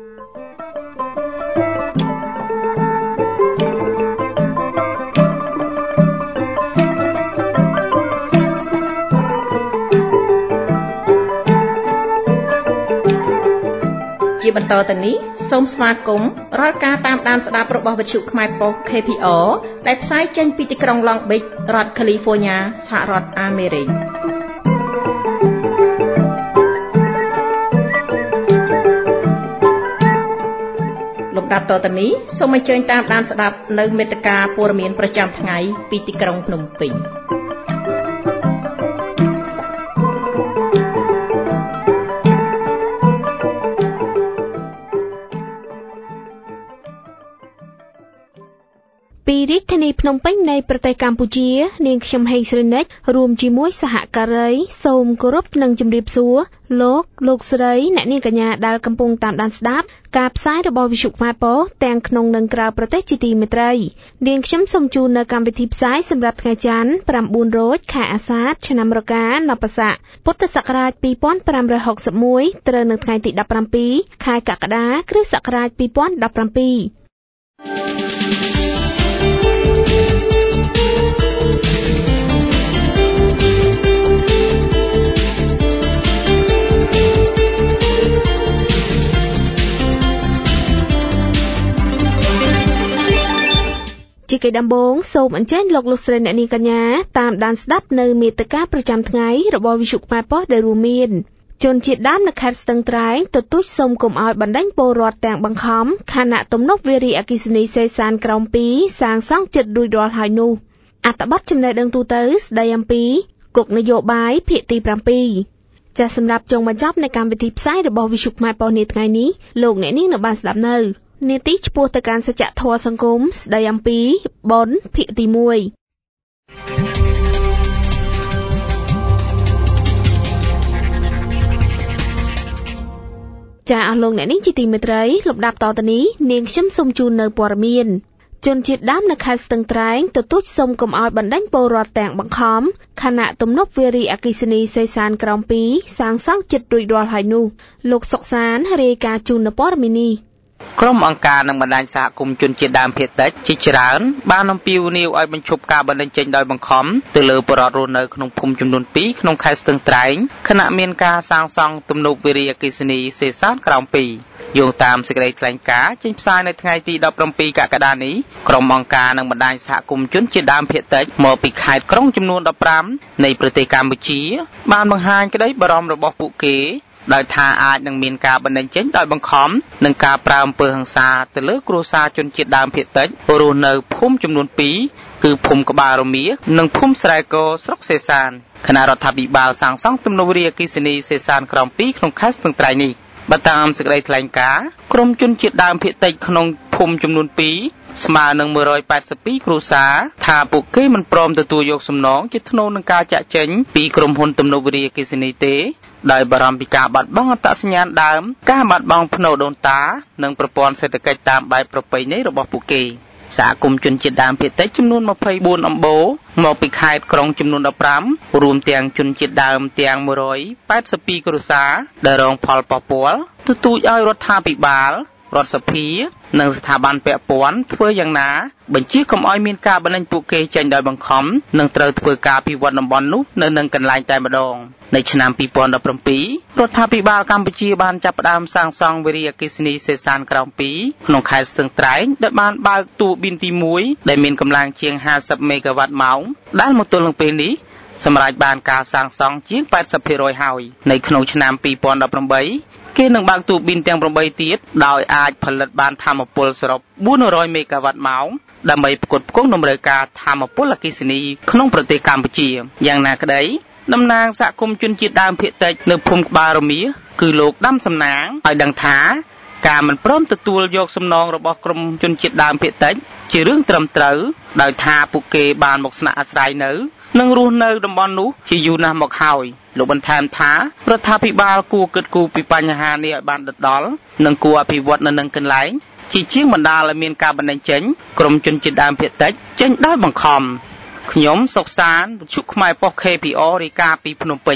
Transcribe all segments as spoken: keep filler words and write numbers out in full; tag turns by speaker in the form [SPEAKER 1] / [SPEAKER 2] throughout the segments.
[SPEAKER 1] ជាបន្តទៅនេះសូមស្វាគមន៍រាល់ការតាមដានស្ដាប់របស់វិទ្យុខ្មែរប៉ុស្តិ៍ ខេ ភី អារ ដែលផ្សាយចេញពីទីក្រុង Long Beach រដ្ឋ California សហរដ្ឋអាមេរិកលំដាប់តទៅនេះសូមអញ្ជើញតាមដានស្ដាប់នៅមេត្តាព័ត៌មានប្រចាំថ្ងៃពីទីក្រុងភ្នំពេញពីរាជធានីភ្នំពេញនៃប្រទេសកម្ពុជានាងខ្ញុំហេងស្រីនិចរួមជាមួយសហការីសូមគោរពនិងជម្រាបសួរលោកលោកស្រីអ្នកនាងកញ្ញាដែលកំពុងតាមដានស្ដាប់ការផ្សាយរបស់វិទ្យុខ្មែរប៉ុស្តិ៍ទាំងក្នុងនិងក្រៅប្រទេសជាទីមេត្រីនាងខ្ញុំសូមជូននៅកម្មវិធីផ្សាយសម្រាប់ថ្ងៃច័ន្ទប្រាំបួនរោចខែអាសាឍឆ្នាំរកានបស័កពុទ្ធសករាជពីរពាន់ប្រាំរយហកសិបមួយត្រូវនៅថ្ងៃទីដប់ប្រាំពីរខែកក្កដាគ្រិស្តសករាជពីរពាន់ដប់ប្រាំពីរជាកិច្ចដំបូងសូមអញ្ជើញលោកលោកស្រីអ្នកនាងកញ្ញាតាមដានស្ដាប់នៅមេត្តាប្រចាំថ្ងៃរបស់វិទ្យុខ្មែរប៉ុស្តិ៍ដែលរួមមានជនជាតិដើមនៅខេត្តស្ទឹងត្រែងទទូចសូមកុំឲ្យបណ្ដេញពលរដ្ឋទាំងបង្ខំខណៈទំនប់វារីអគ្គិសនីសេសានក្រោមពីរសាងសង់ជិតរួចរាល់ហើយនោះអត្ថបទចំណេះដឹងទូទៅស្ដីអំពីគុកនយោបាយភាគទីប្រាំពីរចាសសម្រាប់ចុងបញ្ចប់នៃកម្មវិធីផ្សាយរបស់វិទ្យុខ្មែរប៉ុស្តិ៍នាថ្ងៃនេះលោកអ្នកនាងនៅបានស្ដាប់នៅនាទីឆ្ពោះទៅកាន់សច្ចធម៌សង្គមស្ដីអំពីបុណ្យភាគទីមួយចាអស់លោកអ្នកនាងជាទីមេត្រីលំដាប់តទៅនេះនាងខ្ញុំសូមជូននៅព័ត៌មានជនជាតិដើមនៅខេត្តស្ទឹងត្រែងទទូចសូមកុំឲ្យបណ្ដេញពលរដ្ឋទាំងបង្ខំខណៈទំនប់វារីអគ្គិសនីសេសានក្រោមពីរសាងសង់ជិតរួចរាល់ហើយនោះលោកសុកសានរាយការណ៍ជូននៅព័ត៌មាននេះ
[SPEAKER 2] ក្រុមអង្គការនិងបណ្ដាញសហគមន៍ជនជាតិដើមភាគតិចជាច្រើនបានអំពាវនាវឲ្យបញ្ឈប់ការបណ្ដេញចេញដោយបង្ខំទៅលើពលរដ្ឋរស់នៅក្នុងភូមិចំនួនពីរក្នុងខេត្តស្ទឹងត្រែងខណៈមានការសាងសង់ទំនប់វារីអគ្គិសនីសេសានក្រោមពីរយោងតាមសេចក្តីថ្លែងការណ៍ចេញផ្សាយនៅថ្ងៃទីដប់ប្រាំពីរកក្កដានេះក្រុមអង្គការនិងបណ្ដាញសហគមន៍ជនជាតិដើមភាគតិចមកពីខេត្តក្រុងចំនួនដប់ប្រាំនៃប្រទេសកម្ពុជាបានបង្ហាញក្តីបារម្ភរបស់ពួកគេដោយថាអាចនឹងមានការបណ្ដេញចេញដោយបង្ខំនិងការប្រើអំពើហិង្សាទៅលើគ្រួសារជនជាតិដើមភាគតិចរស់នៅភូមិចំនួនពីរគឺភូមិក្បាលរមៀនិងភូមិស្រែកស្រុកសេសានគណៈរដ្ឋាភិបាលសាងសង់ទំនប់វារីអគ្គិសនីសេសានក្រោមពីរក្នុងខេត្តស្ទឹងត្រែងនេះបើតាមសេចក្តីថ្លែងការណ៍ក្រុមជនជាតិដើមភាគតិចក្នុងភូមិចំនួនពីរស្មើនឹងមួយរយប៉ែតសិបពីរគ្រួសារថាពួកគេមិនព្រមទទួលយកសំណងជាថ្នូរនឹងការចាក់ចេញពីក្រុមហ៊ុនទំនប់វារីអគ្គិសនីទេដោយបារម្ភពីការបាត់បង់អត្តសញ្ញាណដើមការបាត់បង់ផ្នូរដូនតានិងប្រព័ន្ធសេដ្ឋកិច្ចតាមបែបប្រពៃណីរបស់ពួកគេសហគមន៍ជនជាតិដើមភាគតិចចំនួនម្ភៃបួនអំបូរមកពីខេត្តក្រុងចំនួនដប់ប្រាំរួមទាំងជនជាតិដើមទាំងមួយរយប៉ែតសិបពីរគ្រួសារដែលរងផលប៉ះពាល់ទទូចឲ្យរដ្ឋាភិបាលរដ្ឋសភានិងស្ថាប័នពាក់ព័ន្ធធ្វើយ៉ាងណាបញ្ជាកុំឲ្យមានការបណ្ដេញពួកគេចេញដោយបង្ខំនិងត្រូវធ្វើការពិវត្តតំបន់នោះនៅនឹងកន្លែងតែម្ដងនៅឆ្នាំពីរពាន់ដប់ប្រាំពីររដ្ឋាភិបាលកម្ពុជាបានចាប់ផ្ដើមសាងសង់វារីអគ្គិសនីសេសានក្រោមពីរក្នុងខេត្តស្ទឹងត្រែងដែលបានបើកទូប៊ីនទីមួយដែលមានកម្លាំងជាងห้าสิบមេហ្គាវ៉ាត់ម៉ោងដែលមកទល់នឹងពេលនេះសម្រាប់បានការសាងសង់ជាងប៉ែតសិបភាគរយហើយនៅក្នុងឆ្នាំពីរពាន់ដប់ប្រាំបីគេនឹងបើកទូប៊ីនទាំងប្រាំបីទៀតដោយអាចផលិតបានថាមពលសរុបបួនរយមេហ្គាវ៉ាត់ម៉ោងដើម្បីផ្គត់ផ្គង់តម្រូវការថាមពលអគ្គិសនីក្នុងប្រទេសកម្ពុជាយ៉ាងណាក្តីតំណាងសហគមន៍ជនជាតិដើមភាគតិចនៅភូមិក្បាលរមៀគឺលោកដាំសំណាងឲ្យដឹងថាការមិនព្រមទទួលយកសំណងរបស់ក្រុមជនជាតិដើមភាគតិចជារឿងត្រឹមត្រូវដោយថាពួកគេបានមកស្នាក់អាស្រ័យនៅនិងរស់នៅតំបន់នោះជាយូរណាស់មកហើយលោកបន្ថែមថារដ្ឋាភិបាលគួរគិតគូរពីបញ្ហានេះឲ្យបានដិតដល់និងគួរអភិវឌ្ឍនៅនឹងកន្លែងជាជាងបណ្ដាលឲ្យមានការបណ្ដេញចេញក្រុមជនជាតិដើមភាគតិចចេញដោយបង្ខំខ្ញុំសុកសានវិទ្យុខ្មែរប៉ុស្តិ៍ ខេ ភី អារ រាយការណ៍ពីភ្នំពេញ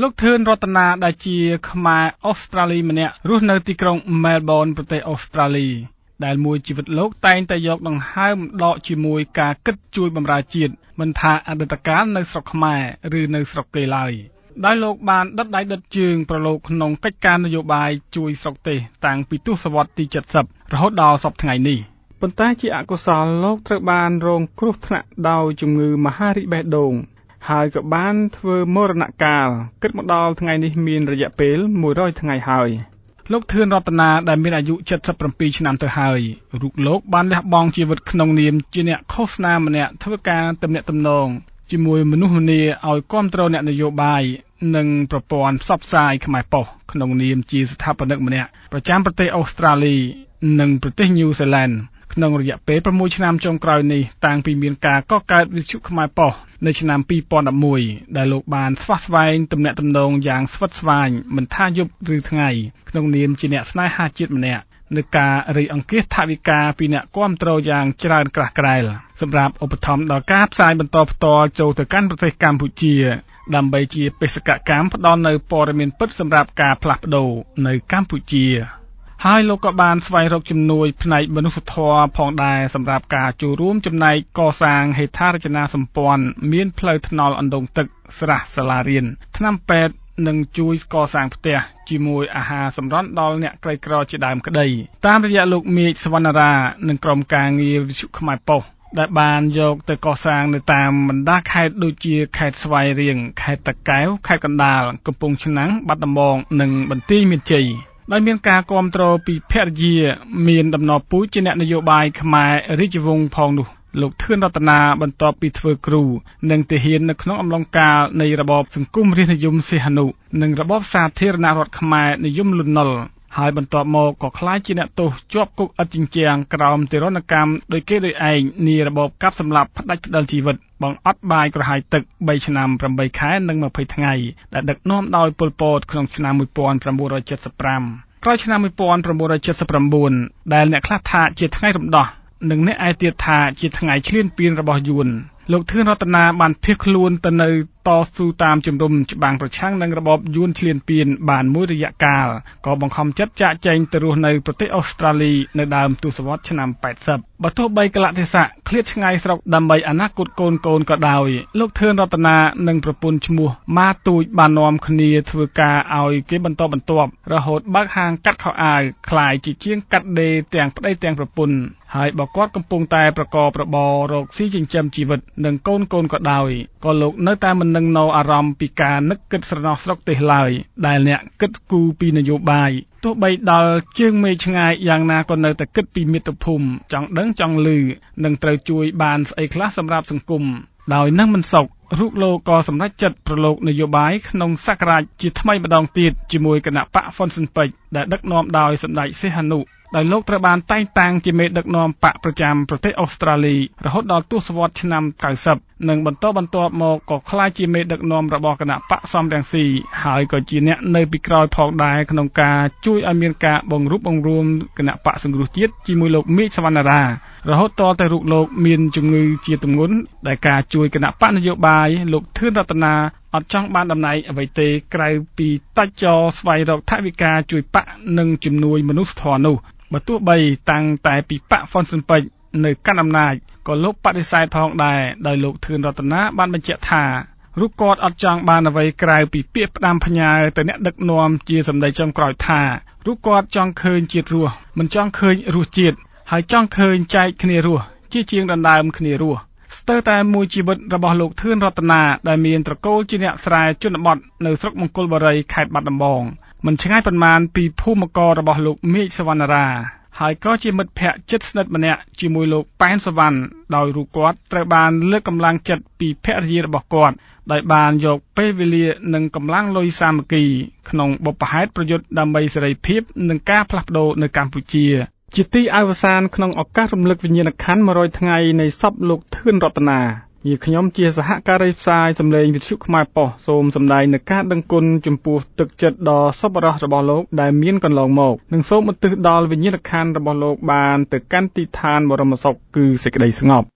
[SPEAKER 3] លោកធឿនរតនាដែលជាខ្មែរអូស្ត្រាលីម្នាក់រស់នៅទីក្រុង Melbourne ប្រទេសអូស្ត្រាលីដែលមួយជីវិតលោកតែងតែយកដង្ហើមដកជាមួយការគិតជួយបម្រើជាតិមិនថាអតីតកាលនៅស្រុកខ្មែរឬនៅស្រុកគេឡើយដោយលោកបានដិតដៃដិតជើងប្រឡូកក្នុងកិច្ចការនយោបាយជួយស្រុកទេសតាំងពីទសវត្សរ៍ទីเจ็ดสิบរហូតដល់សពថ្ងៃនេះប៉ុន្តែជាអកុសលលោកត្រូវបានរងគ្រោះថ្នាក់ដោយជំងឺមហារីកបេះដូងហើយក៏បានធ្វើមរណកាលគិតមកដល់ថ្ងៃនេះមានរយៈពេលមួយរយថ្ងៃហើយលោកធឿនរតនាដែលមានអាយុเจ็ดสิบเจ็ดឆ្នាំទៅហើយរូបលោកបានលះបង់ជីវិតក្នុងនាមជាអ្នកឃោសនាម្នាក់ធ្វើការទំនាក់ទំនងជាមួយមនុស្សម្នាឲ្យគ្រប់គ្រងអ្នកនយោបាយនិងប្រព័ន្ធផ្សព្វផ្សាយខ្មែរប៉ុស្តិ៍ក្នុងនាមជាស្ថាបនិកម្នាក់ប្រចាំប្រទេសអូស្ត្រាលីនិងប្រទេសញូហ្សេឡង់ក្នុងរយៈពេល៦ឆ្នាំចុងក្រោយនេះតាំងពីមានការកកើតវិទ្យុខ្មែរប៉ុស្តិ៍នៅឆ្នាំពីរពាន់ដប់មួយដែលលោកបានស្វាស្វែងទំនាក់ទំនងយ៉ាងស្វិតស្វាញមិនថាយប់ឬថ្ងៃក្នុងនាមជាអ្នកស្នេហាជាតិម្នាក់នៅការរីអង្គាសថវិកាពីអ្នកគាំទ្រយ៉ាងច្រើនក្រាស់ក្រែលសម្រាប់ឧបត្ថម្ភដល់ការផ្សាយបន្តផ្ទាល់ចូលទៅកាន់ប្រទេសកម្ពុជាដើម្បីជាបេសកកម្មផ្ដល់នូវព័ត៌មានពិតសម្រាប់ការផ្លាស់ប្ដូរនៅកម្ពុជាហើយលោកក៏បានស្វែងរកជំនួយផ្នែកមនុស្សធម៌ផងដែរសម្រាប់ការចូលរួមចំណែកកសាងហេដ្ឋារចនាសម្ព័ន្ធមានផ្លូវថ្នល់អណ្ដូងទឹកស្រះសាលារៀនថ្នាំពេទ្យនិងជួយកសាងផ្ទះជាមួយអាហារសម្រន់ដល់អ្នកក្រីក្រជាដើមក្តីតាមរយៈលោកមេឃសវណ្ណារានិងក្រុមការងារវិទ្យុខ្មែរប៉ុស្តិ៍ដែលបានយកទៅកសាងនៅតាមបណ្ដាខេត្តដូចជាខេត្តស្វាយរៀងខេត្តតាកែវខេត្តកណ្ដាលកំពង់ឆ្នាំងបាត់ដំបងនិងបន្ទាយមានជ័យដោយមានការគាំទ្រពីភរិយាមានដំណរពូជជាអ្នកនយោបាយខ្មែររាជវង្សផងនោះលោកធឿនរតនាបន្ទាប់ពីធ្វើគ្រូនិងទាហាននៅក្នុងអំឡុងកាលនៃរបបសង្គមរាស្ត្រនិយមសីហនុនិងរបបសាធារណរដ្ឋខ្មែរនិយមលន់នល់ហើយបន្ទាប់មកក៏ក្លាយជាអ្នកទោសជាប់គុកឥតជញ្ជាំងក្រោមទារុណកម្មដោយគេដោយឯងនារបបកាប់សម្លាប់ផ្ដាច់ផ្ដិលជីវិតបង្អត់បាយក្រហាយទឹកបីឆ្នាំប្រាំបីខែនិងម្ភៃថ្ងៃដែលដឹកនាំដោយប៉ុល ពតក្នុងឆ្នាំmột nghìn chín trăm bảy mươi lămក្រោយឆ្នាំmột nghìn chín trăm bảy mươi chínដែលអ្នកខ្លះថាជាថ្ងៃរំដោះនិងអ្នកឯទៀតថាជាថ្ងៃឈ្លានពានរបស់យួនលោកធឿនរតនាបានភៀសខ្លួនទៅនៅតស៊ូតាមជំរំច្បាំងប្រឆាំងនឹងរបបយួនឈ្លានពានបានមួយរយៈកាលក៏បង្ខំចិត្តចាកចេញទៅរស់នៅប្រទេសអូស្ត្រាលីនៅដើមទសវត្សរ៍ឆ្នាំแปดสิบបើទោះបីកលៈទេសៈឃ្លាតឆ្ងាយស្រុកដើម្បីអនាគតកូនកូនក៏ដោយលោកធឿនរតនានិងប្រពន្ធឈ្មោះម៉ាទូចបាននាំគ្នាធ្វើការឲ្យគេបន្តបន្ទាប់រហូតបើកហាងកាត់ខោអាវคล้ายជាជាងកាត់ដេរទាំងប្តីទាំងប្រពន្ធហើយបើគាត់កំពុងតែប្រកបរបររកស៊ីចិញ្ចឹមជីវិតនិងកូនកូនក៏ដោយក៏លោកនៅតែមិននឹងណោអារម្មណ៍ពីការនឹកគិតស្រណោះស្រុកទេសឡើយដែលអ្នកគិតគូរពីនយោបាយទោះបីដល់ជើងមេឆ្ងាយយ៉ាងណាក៏នៅតែគិតពីមាតុភូមិចង់ដឹងចង់ឮនិងត្រូវជួយបានស្អីខ្លះសម្រាប់សង្គមដោយនឹងមិនសុខរូបលោកក៏សម្រេចចិត្តប្រឡូកនយោបាយក្នុងសករាជជាថ្មីម្ដងទៀតជាមួយគណៈបកហ្វុនស៊ិនពេជ្រដែលដឹកនាំដោយសម្ដេចសីហនុដោយលោកត្រូវបានតែងតាំងជាមេដឹកនាំបកប្រចាំប្រទេសអូស្ត្រាលីរហូតដល់ទសវត្សរ៍ឆ្នាំ九十និងបន្តបន្ទាប់មកក៏ក្លាយជាមេដឹកនាំរបស់គណៈបកសំរងស៊ីហើយក៏ជាអ្នកនៅពីក្រោយផងដែរក្នុងការជួយឲ្យមានការបង្រួបបង្រួមគណៈបកសង្គ្រោះជាតិជាមួយលោកមេឃសវណ្ណារារហូតតទៅរូបលោកមានជំងឺជាទម្ងន់ដែលការជួយគណៈបកនយោបាយលោកធឿនរតនាអត់ចង់បានតំណែងអ្វីទេក្រៅពីតាច់ចោស្វែងរកថវិកាជួយបកនិងជំនួយមនុស្សធម៌នោះបើទោះបីតាំងតែពីបកហ្វុនស៊ិនពេជ្រនៅកាន់អំណាចក៏លោកបដិសេធផងដែរដោយលោកធឿនរតនាបានបញ្ជាក់ថារូបគាត់អត់ចង់បានអ្វីក្រៅពីពាក្យផ្ដាំផ្ញើទៅអ្នកដឹកនាំជាសម្ដីចុងក្រោយថារូបគាត់ចង់ឃើញជាតិរស់មិនចង់ឃើញរសជាតិហើយចង់ឃើញចែកគ្នារស់ជាជាងដណ្ដើមគ្នារស់ស្ទើរតែមួយជីវិតរបស់លោកធឿនរតនាដែលមានត្រកូលជាអ្នកស្រែជនបទនៅស្រុកមង្គលបុរីខេត្តបាត់ដំបងមិនឆ្ងាយប៉ុន្មានពីភូមិកររបស់លោកមេឃសវណ្ណារាហើយក៏ជាមិត្តភក្តិជិតស្និទ្ធម្នាក់ជាមួយលោកប៉ែនសវណ្ណដោយរូបគាត់ត្រូវបានលើកកម្លាំងចិត្តពីភរិយារបស់គាត់ដោយបានយកពេលវេលានិងកម្លាំងលុយសាមគ្គីក្នុងបុព្វហេតុប្រយុទ្ធដើម្បីសេរីភាពនិងការផ្លាស់ប្ដូរនៅកម្ពុជាជាទីអវសានក្នុងឱកាសរំលឹកវិញ្ញាណក្ខន្ធមួយរយថ្ងៃនៃសពលោកធឿនរតនាជាខ្ញុំជាសហការីផ្សាយសម្លេងវិទ្យុខ្មែរប៉ុស្តិ៍សូមសម្ដែងនូវការដឹងគុណចំពោះទឹកចិត្តដ៏សប្បុរសរបស់លោកដែលមានកន្លងមកនិងសូមឧទ្ទិសដល់វិញ្ញាណក្ខន្ធរបស់លោកបានទៅកាន់ទីឋានបរមសុខគឺសេចក្តីស្ងប់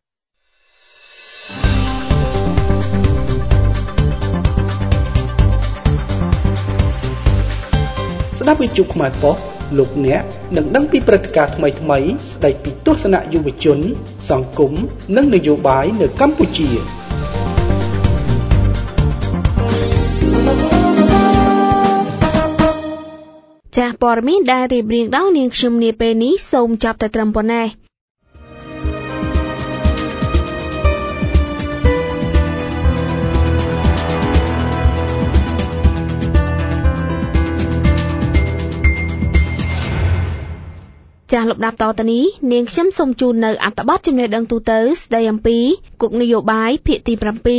[SPEAKER 4] ស្ដាប់វិទ្យុខ្មែរប៉ុស្តិ៍លោកអ្នកនឹងដឹងពីព្រឹត្តិការណ៍ថ្មីៗស្ដីពីទស្សនៈយុវជនសង្គមនិងនយោបាយនៅកម្ពុជា
[SPEAKER 1] ចាស់ព័ត៌មានដែលរៀបរៀងដោយនាងខ្ញុំនាពេលនេះសូមចាប់តែត្រឹមប៉ុណ្ណេះចាស់លំដាប់តទៅនេះនាងខ្ញុំសូមជូននៅអត្ថបទចំណេះដឹងទូទៅស្ដីអំពីគុកនយោបាយភាគទី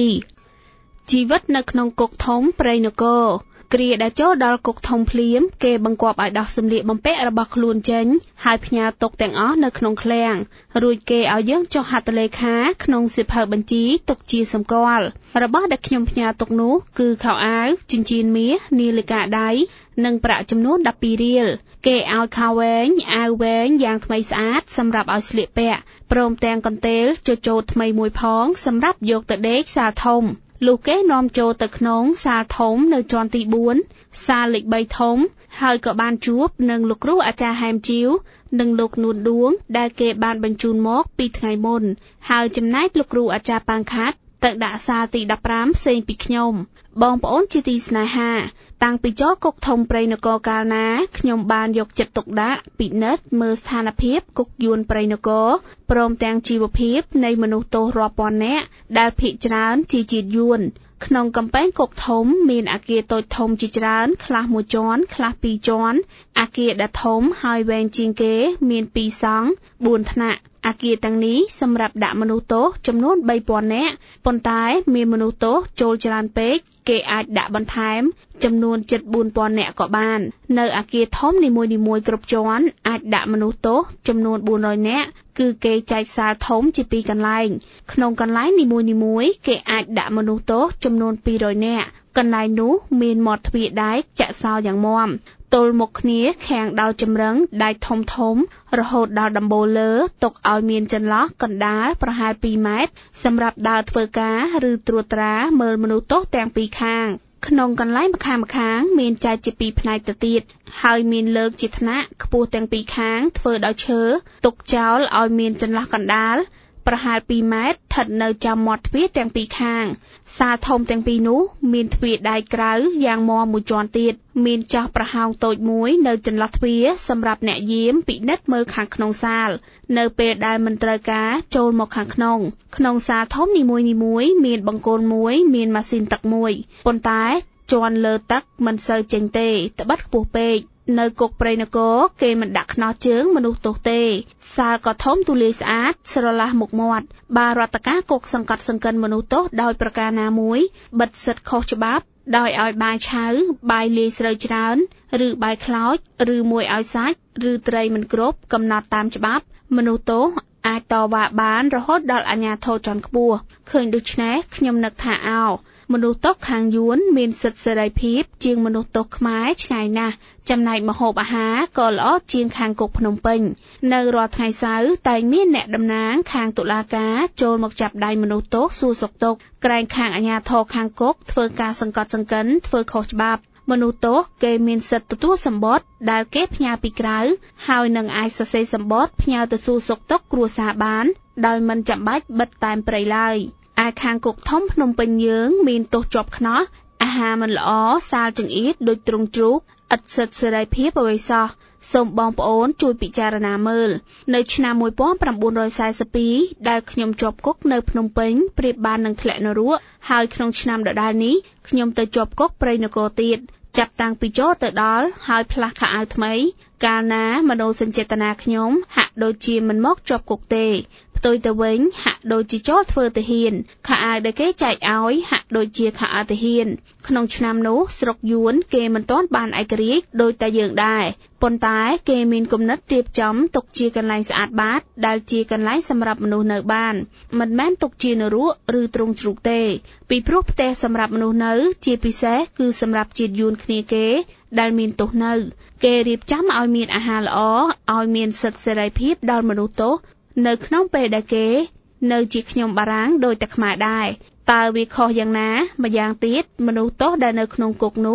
[SPEAKER 1] 7ជីវិតនៅក្នុងគុកធំព្រៃនគរគ្រាដែលចូលដល់គុកធំភ្លាមគេបង្គាប់ឲ្យដោះសម្លៀកបំពាក់របស់ខ្លួនចេញហើយផ្ញើទុកទាំងអស់នៅក្នុងឃ្លាំងរួចគេឲ្យយើងចុះហត្ថលេខាក្នុងសៀវភៅបញ្ជីទុកជាសម្គាល់របស់ដែលខ្ញុំផ្ញើទុកនោះគឺខោអាវចិញ្ចៀនមាសនាឡិកាដៃនិងប្រាក់ចំនួនដប់ពីររៀលគេឲ្យខោវែងអាវវែងយ៉ាងថ្មីស្អាតសម្រាប់ឲ្យស្លៀកពាក់ព្រមទាំងកន្ទេលជជោតថ្មីមួយផងសម្រាប់យកទៅដេកសាលធំលុះគេនាំចូលទៅក្នុងសាលធំនៅជាន់ទីបួនសាលលេខបីធំហើយក៏បានជួបនឹងលោកគ្រូអាចារ្យហែមជីវនិងលោកនួនដួងដែលគេបានបញ្ជូនមកពីថ្ងៃមុនហើយចំណែកលោកគ្រូអាចារ្យប៉ាងខាត់ទៅដាក់សាលទីដប់ប្រាំផ្សេងពីខ្ញុំបងប្អូនជាទីស្នេហាតាំងពីចូលគុកធំព្រៃនគរកាលណាខ្ញុំបានយកចិត្តទុកដាក់ពិនិត្យមើលស្ថានភាពគុកយួនព្រៃនគរព្រមទាំងជីវភាពនៃមនុស្សទោសរាប់ពាន់នាក់ដែលភ័យច្រើនជាជាតិយួនក្នុងកំពែងគុកធំមានអគារតូចធំជាច្រើនខ្លះមួយជាន់ខ្លះពីរជាន់អគារដែលធំហើយវែងជាងគេមានពីរសង់បួនថ្នាក់អគារទាំងនេះសម្រាប់ដាក់មនុស្សទោសចំនួនបីពាន់នាក់ប៉ុន្តែមានមនុស្សទោសចូលច្រើនពេកគេអាចដាក់បន្ថែមចំនួនជិតបួនពាន់នាក់ក៏បាននៅអគារធំនីមួយៗគ្រប់ជាន់អាចដាក់មនុស្សទោសចំនួនបួនរយនាក់គឺគេចែកសាលធំជាពីរកន្លែងក្នុងកន្លែងនីមួយៗគេអាចដាក់មនុស្សទោសចំនួនពីររយនាក់កន្លែងនោះមានមាត់ទ្វារដែកចាក់សោយ៉ាងមាំទល់មុខគ្នាខាងដោយចម្រឹងដែកធំធំរហូតដល់ដំបូលលើទុកឲ្យមានចន្លោះកណ្ដាលប្រហែលពីរម៉ែត្រសម្រាប់ដើរធ្វើការឬត្រួតត្រាមើលមនុស្សទោសទាំងពីរខាងក្នុងកន្លែងម្ខាងម្ខាងមានចែកជាពីរផ្នែកទៅទៀតហើយមានលើកជាថ្នាក់ខ្ពស់ទាំងពីរខាងធ្វើដោយឈើទុកចោលឲ្យមានចន្លោះកណ្ដាលប្រហែលពីរម៉ែត្រស្ថិតនៅចំមាត់ទ្វារទាំងពីរខាងសាលធំទាំងពីរនោះមានទ្វារដែកក្រៅយ៉ាងមាំមួយជាន់ទៀតមានចោះប្រហោងតូចមួយនៅចន្លោះទ្វារសម្រាប់អ្នកយាមពិនិត្យមើលខាងក្នុងសាលនៅពេលដែលមិនត្រូវការចូលមកខាងក្នុងក្នុងសាលធំនីមួយៗមានបង្គោលមួយមានម៉ាស៊ីនទឹកមួយប៉ុន្តែជាន់លើទឹកមិនសូវចេញទេត្បិតខ្ពស់ពេកនៅគុកព្រៃនគរគេមិនដាក់ខ្នោះជើងមនុស្សទោសទេសាលក៏ធំទូលាយស្អាតស្រឡះមុខមាត់បារដ្ឋការគុកសង្កត់សង្កិនមនុស្សទោសដោយប្រការណាមួយបិទសិទ្ធិខុសច្បាប់ដោយឲ្យបាយឆៅបាយលាយស្រូវច្រើនឬបាយខ្លោចឬមួយឲ្យសាច់ឬត្រីមិនគ្រប់កំណត់តាមច្បាប់មនុស្សទោសអាចតវ៉ាបានរហូតដល់អាជ្ញាធរជាន់ខ្ពស់ឃើញដូច្នេះខ្ញុំនឹកថាអោមនុស្សទោសខាងយួនមានសិទ្ធិសេរីភាពជាងមនុស្សទោសខ្មែរឆ្ងាយណាស់ចំណែកម្ហូបអាហារក៏ល្អជាងខាងគុកភ្នំពេញនៅរាល់ថ្ងៃសៅរ៍តែងមានអ្នកតំណាងខាងតុលាការចូលមកចាប់ដៃមនុស្សទោសសួរសុខទុក្ខក្រែងខាងអាជ្ញាធរខាងគុកធ្វើការសង្កត់សង្កិនធ្វើខុសច្បាប់មនុស្សទោសគេមានសិទ្ធិទទួលសម្បត្តិដែលគេផ្ញើពីក្រៅហើយនឹងអាចសរសេរសម្បត្តិផ្ញើទៅសួរសុខទុក្ខគ្រួសារបានដោយមិនចាំបាច់បិទតែមព្រៃឡើយឯខាងគុកធំភ្នំពេញយើងមានទោសជាប់ខ្នោះអាហារមិនល្អសាលចង្អៀតដូចទ្រុងជ្រូកឥតសិទ្ធិសេរីភាពអ្វីសោះសូមបងប្អូនជួយពិចារណាមើលនៅឆ្នាំមួយពាន់ប្រាំបួនរយសែសិបពីរដែលខ្ញុំជាប់គុកនៅភ្នំពេញប្រៀបបាននឹងធ្លាក់នរកហើយក្នុងឆ្នាំដដែលនេះខ្ញុំទៅជាប់គុកព្រៃនគរទៀតចាប់តាំងពីចូលទៅដល់ហើយផ្លាស់ខោអាវថ្មីកាលណាមនោសញ្ចេតនាខ្ញុំហាក់ដូចជាមិនមកជាប់គុកទេផ្ទុយទៅវិញហាក់ដូចជាចូលធ្វើទាហានខោអាវដែលគេចែកឲ្យហាក់ដូចជាខោអាវទាហានក្នុងឆ្នាំនោះស្រុកយួនគេមិនទាន់បានឯករាជ្យដូចតែយើងដែរប៉ុន្តែគេមានគំនិតរៀបចំទុកជាកន្លែងស្អាតបាតដែលជាកន្លែងសម្រាប់មនុស្សនៅបានមិនមែនទុកជានរកឬទ្រុងជ្រូកទេពីព្រោះផ្ទះសម្រាប់មនុស្សនៅជាពិសេសគឺសម្រាប់ជាតិយួនគ្នាគេដែលមានទោសនៅគេរៀបចំឲ្យមានអាហារល្អឲ្យមានសិទ្ធិសេរីភាពដល់មនុស្សទោសនៅក្នុងពេលដែលគេនៅជាខ្ញុំបារាំងដោយតែខ្មែរដែរតើវាខុសយ៉ាងណាម្យ៉ាងទៀតមនុស្សទោសដែលនៅក្នុងគុកនោះ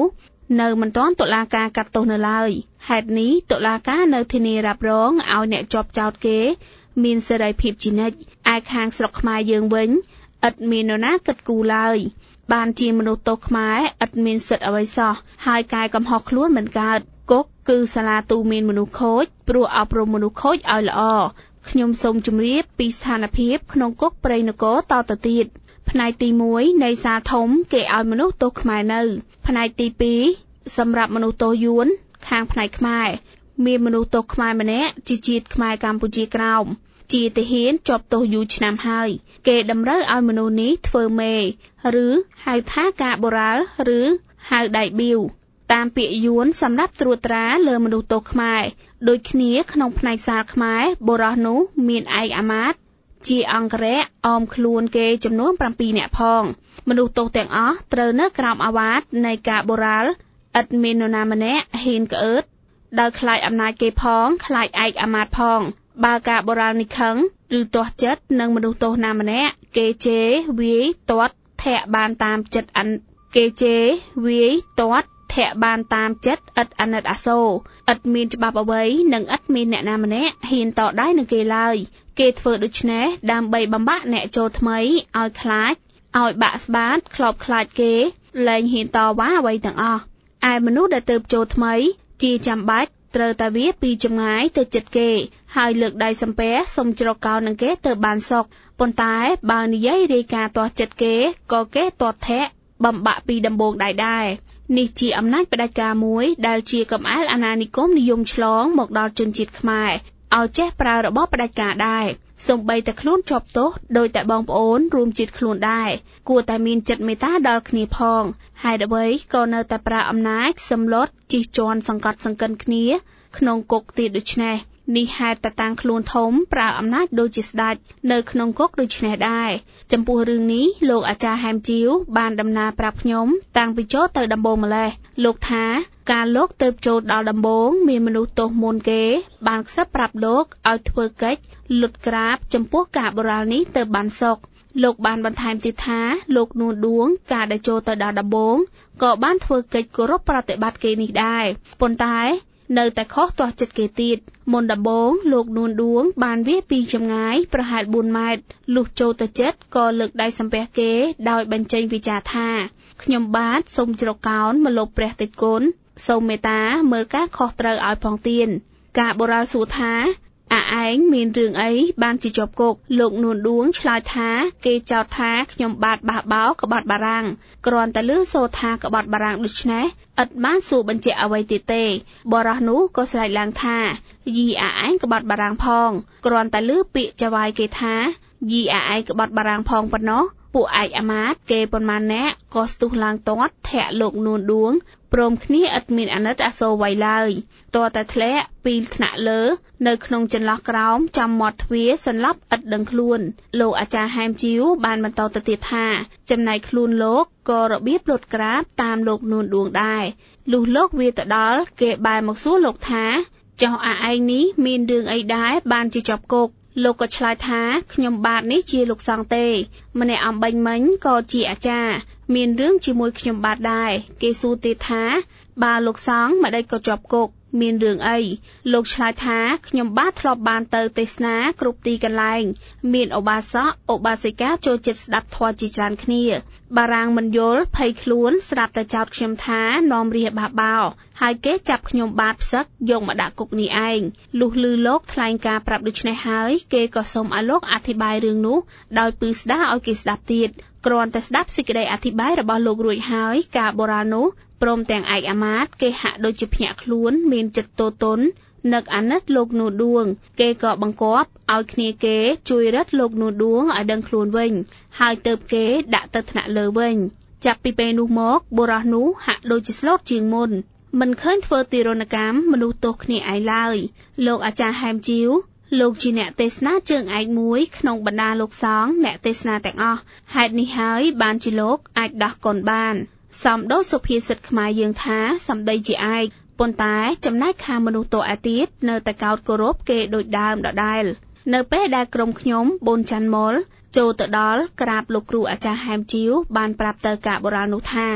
[SPEAKER 1] នៅមិនទាន់តុលាការកាត់ទោសនៅឡើយហេតុនេះតុលាការនៅធានារ៉ាប់រងឲ្យអ្នកជាប់ចោទគេមានសេរីភាពជានិច្ចឯខាងស្រុកខ្មែរយើងវិញឥតមាននរណាគិតគូរឡើយបានជាមនុស្សទោសខ្មែរឥតមានសិទ្ធិអ្វីសោះហើយកែកំហុសខ្លួនមិនកើតគុកគឺសាលាទូមានមនុស្សខូចព្រោះអប់រំមនុស្សខូចឲ្យល្អខ្ញុំសូមជម្រាបពីស្ថានភាពក្នុងគុកព្រៃនគរតទៅទៀតផ្នែកទីមួយនៃសាលធំគេឲ្យមនុស្សទោសខ្មែរនៅផ្នែកទីពីរសម្រាប់មនុស្សទោសយួនខាងផ្នែកខ្មែរមានមនុស្សទោសខ្មែរម្នាក់ជាជាតិខ្មែរកម្ពុជាក្រោមជាទាហានជាប់ទោសយូរឆ្នាំហើយគេតម្រូវឲ្យមនុស្សនេះធ្វើមេឬហៅថាការបូរ៉ាល់ឬហៅដៃបៀវតាមពាក្យយួនសម្រាប់ត្រួតត្រាលើមនុស្សទោសខ្មែរដូចគ្នាក្នុងផ្នែកសាលខ្មែរបូរោះនោះមានឯកអាមាត្យជាអង្គរៈអមខ្លួនគេចំនួនប្រាំពីរនាក់ផងមនុស្សទោសទាំងអស់ត្រូវនៅក្រោមអាវ៉ាតនៃការបូរ៉ាល់ឥតមាននរណាម្នាក់ហ៊ានក្អើតដោយខ្លាចអំណាចគេផងខ្លាចឯកអាមាត្យផងបើការបូរ៉ាល់នេះខឹងឬទាស់ចិត្តនឹងមនុស្សទោសណាម្នាក់គេជេរវាយទាត់ធាក់បានតាមចិត្តអានគេជេរវាយទាត់ធាក់បានតាមចិត្តឥតអាណិតអាសូរឥតមានច្បាប់អ្វីនិងឥតមានអ្នកណាម្នាក់ហ៊ានតដៃនឹងគេឡើយគេធ្វើដូច្នេះដើម្បីបំបាក់អ្នកចូលថ្មីឲ្យខ្លាចឲ្យបាក់ស្បាតខ្លោបខ្លាចគេលែងហ៊ានតវ៉ាអ្វីទាំងអស់ឯមនុស្សដែលទៅចូលថ្មីជាចាំបាច់ត្រូវតែវាពីចម្ងាយទៅចិត្តគេហើយលើកដៃសំពះសុំជ្រកកោននឹងគេទៅបានសុខប៉ុន្តែបើនិយាយរាយការណ៍ទាស់ចិត្តគេក៏គេទាត់ធាក់បំបាក់ពីដំបូងដៃដែរនេះជាអំណាចផ្ដាច់ការមួយដែលជាកំអែលអាណានិគមនិយមឆ្លងមកដល់ជនជាតិខ្មែរឲ្យចេះប្រើរបបផ្ដាច់ការដែរសូម្បីតែខ្លួនជាប់ទោសដោយតែបងប្អូនរួមជាតិខ្លួនដែរគួរតែមានចិត្តមេត្តាដល់គ្នាផងហេតុអ្វីក៏នៅតែប្រើអំណាចសម្លុតជិះជាន់សង្កត់សង្កិនគ្នាក្នុងគុកទៀតដូច្នេះនេះហេតុតែតាំងខ្លួនធំប្រើអំណាចដូចជាស្ដេចនៅក្នុងគុកដូចនេះដែរចំពោះរឿងនេះលោកអាចារ្យហែមជីវបានដំណើរប្រាប់ខ្ញុំតាំងពីចូលទៅដំបូងម្លេះលោកថាការលោកទៅចូលដល់ដំបូងមានមនុស្សទោសមុនគេបានខ្សឹបប្រាប់លោកឲ្យធ្វើកិច្ចលុតក្រាបចំពោះការបូរ៉ាល់នេះទៅបានសុខលោកបានបន្ថែមទៀតថាលោកនួនឌួងការដែលចូលទៅដល់ដំបូងក៏បានធ្វើកិច្ចគោរពប្រតិបត្តិគេនេះដែរប៉ុន្តែនៅតែខុសទាស់ចិត្តគេទៀតមុនដំបូងលោកនួនឌួងបានវាពីចម្ងាយប្រហែលបួនម៉ែត្រលុះចូលទៅចិត្តក៏លើកដៃសំពះគេដោយបញ្ចេញវិចារថាខ្ញុំបាទសូមជ្រកកោនមកលោកព្រះតិចគុណសូមមេត្តាមើលការខុសត្រូវឲ្យផងទៀនការបូរ៉ាល់សួរថាអាឯងមានរឿងអីបានជាជាប់គុកលោកនួនឌួងឆ្លើយថាគេចោទថាខ្ញុំបាទបះបោក្បត់បារាំងគ្រាន់តែឮសូរថាក្បត់បារាំងដូច្នេះឥតបានសួរបញ្ជាក់អ្វីទៀតទេបរិះនោះក៏ស្រែកឡើងថាយីអាឯងក្បត់បារាំងផងគ្រាន់តែឮពាក្យចវាយគេថាយីអាឯងក្បត់បារាំងផងប៉ុណ្ណោះពួកឯកអាមាត្យគេប៉ុន្មានអ្នកក៏ស្ទុះឡើងទាត់ធាក់លោកនួនឌួងព្រមគ្នាឥតមានអាណិតអាសូរអ្វីឡើយតតែធ្លាក់ពីថ្នាក់លើនៅក្នុងចន្លោះក្រោមចំមាត់ទ្វារសន្លប់ឥតដឹងខ្លួនលោកអាចារ្យហែមជីវបានបន្តទៅទៀតថាចំណែកខ្លួនលោកក៏របៀបលុតក្រាបតាមលោកនួនឌួងដែរលុះលោកវាទៅដល់គេបែរមកសួរលោកថាចុះអាឯងនេះមានរឿងអីដែរបានជាជាប់គុកលោកក៏ឆ្លើយថាខ្ញុំបាទនេះជាលោកសង្ឃទេម្នាក់អំបញ្ញមិញក៏ជាអាចារ្យមានរឿងជាមួយខ្ញុំបាទដែរគេសួរទៀតថាបើលោកសង្ឃម្ដេចក៏ជាប់គុកមានរឿងអីលោកឆ្លើយថាខ្ញុំបាទធ្លាប់បានទៅទេសនាគ្រប់ទីកន្លែងមានឧបាសកឧបាសិកាចូលចិត្តស្ដាប់ធម៌ជាច្រើនគ្នាបារាំងមិនយល់ភ័យខ្លួនស្រាប់តែចោទខ្ញុំថានាំរាបះបោហើយគេចាប់ខ្ញុំបាទផ្សឹកយកមកដាក់គុកនេះឯងលុះឮលោកថ្លែងការប្រាប់ដូច្នេះហើយគេក៏សូមឲ្យលោកអធិប្បាយរឿងនោះដោយពឺស្ដារឲ្យគេស្ដាប់ទៀតគ្រាន់តែស្ដាប់សេចក្តីអធិប្បាយរបស់លោករួចហើយការបូរ៉ាល់នោះព្រមទាំងឯកអាមាត្យគេហាក់ដូចជាភ្ញាក់ខ្លួនមានចិត្តទទន់នឹកអាណិតលោកនួនឌួងគេក៏បង្គាប់ឲ្យគ្នាគេជួយរឹតលោកនួនឌួងឲ្យដឹងខ្លួនវិញហើយទៅគេដាក់ទៅថ្នាក់លើវិញចាប់ពីពេលនោះមកបុរសនោះហាក់ដូចជាស្លូតជាងមុនមិនឃើញធ្វើទារុណកម្មមនុស្សទោសគ្នាឯងឡើយលោកអាចារ្យហែមជីវលោកជាអ្នកទេសនាជើងឯកមួយក្នុងបណ្ដាលោកសង្ឃអ្នកទេសនាទាំងអស់ហេតុនេះហើយបានជាលោកអាចដោះកូនបានសំដូចសុភាសិតខ្មែរយើងថាសម្ដីជាឯកប៉ុន្តែចំណែកខាងមនុស្សតឯទៀតនៅតែកោតគោរពគេដូចដើមដដែលនៅពេលដែលក្រុមខ្ញុំបូនច័ន្ទមុលចូលទៅដល់ក្រាបលោកគ្រូអាចារ្យហែមជីវបានប្រាប់ទៅការបូរ៉ាល់នោះថា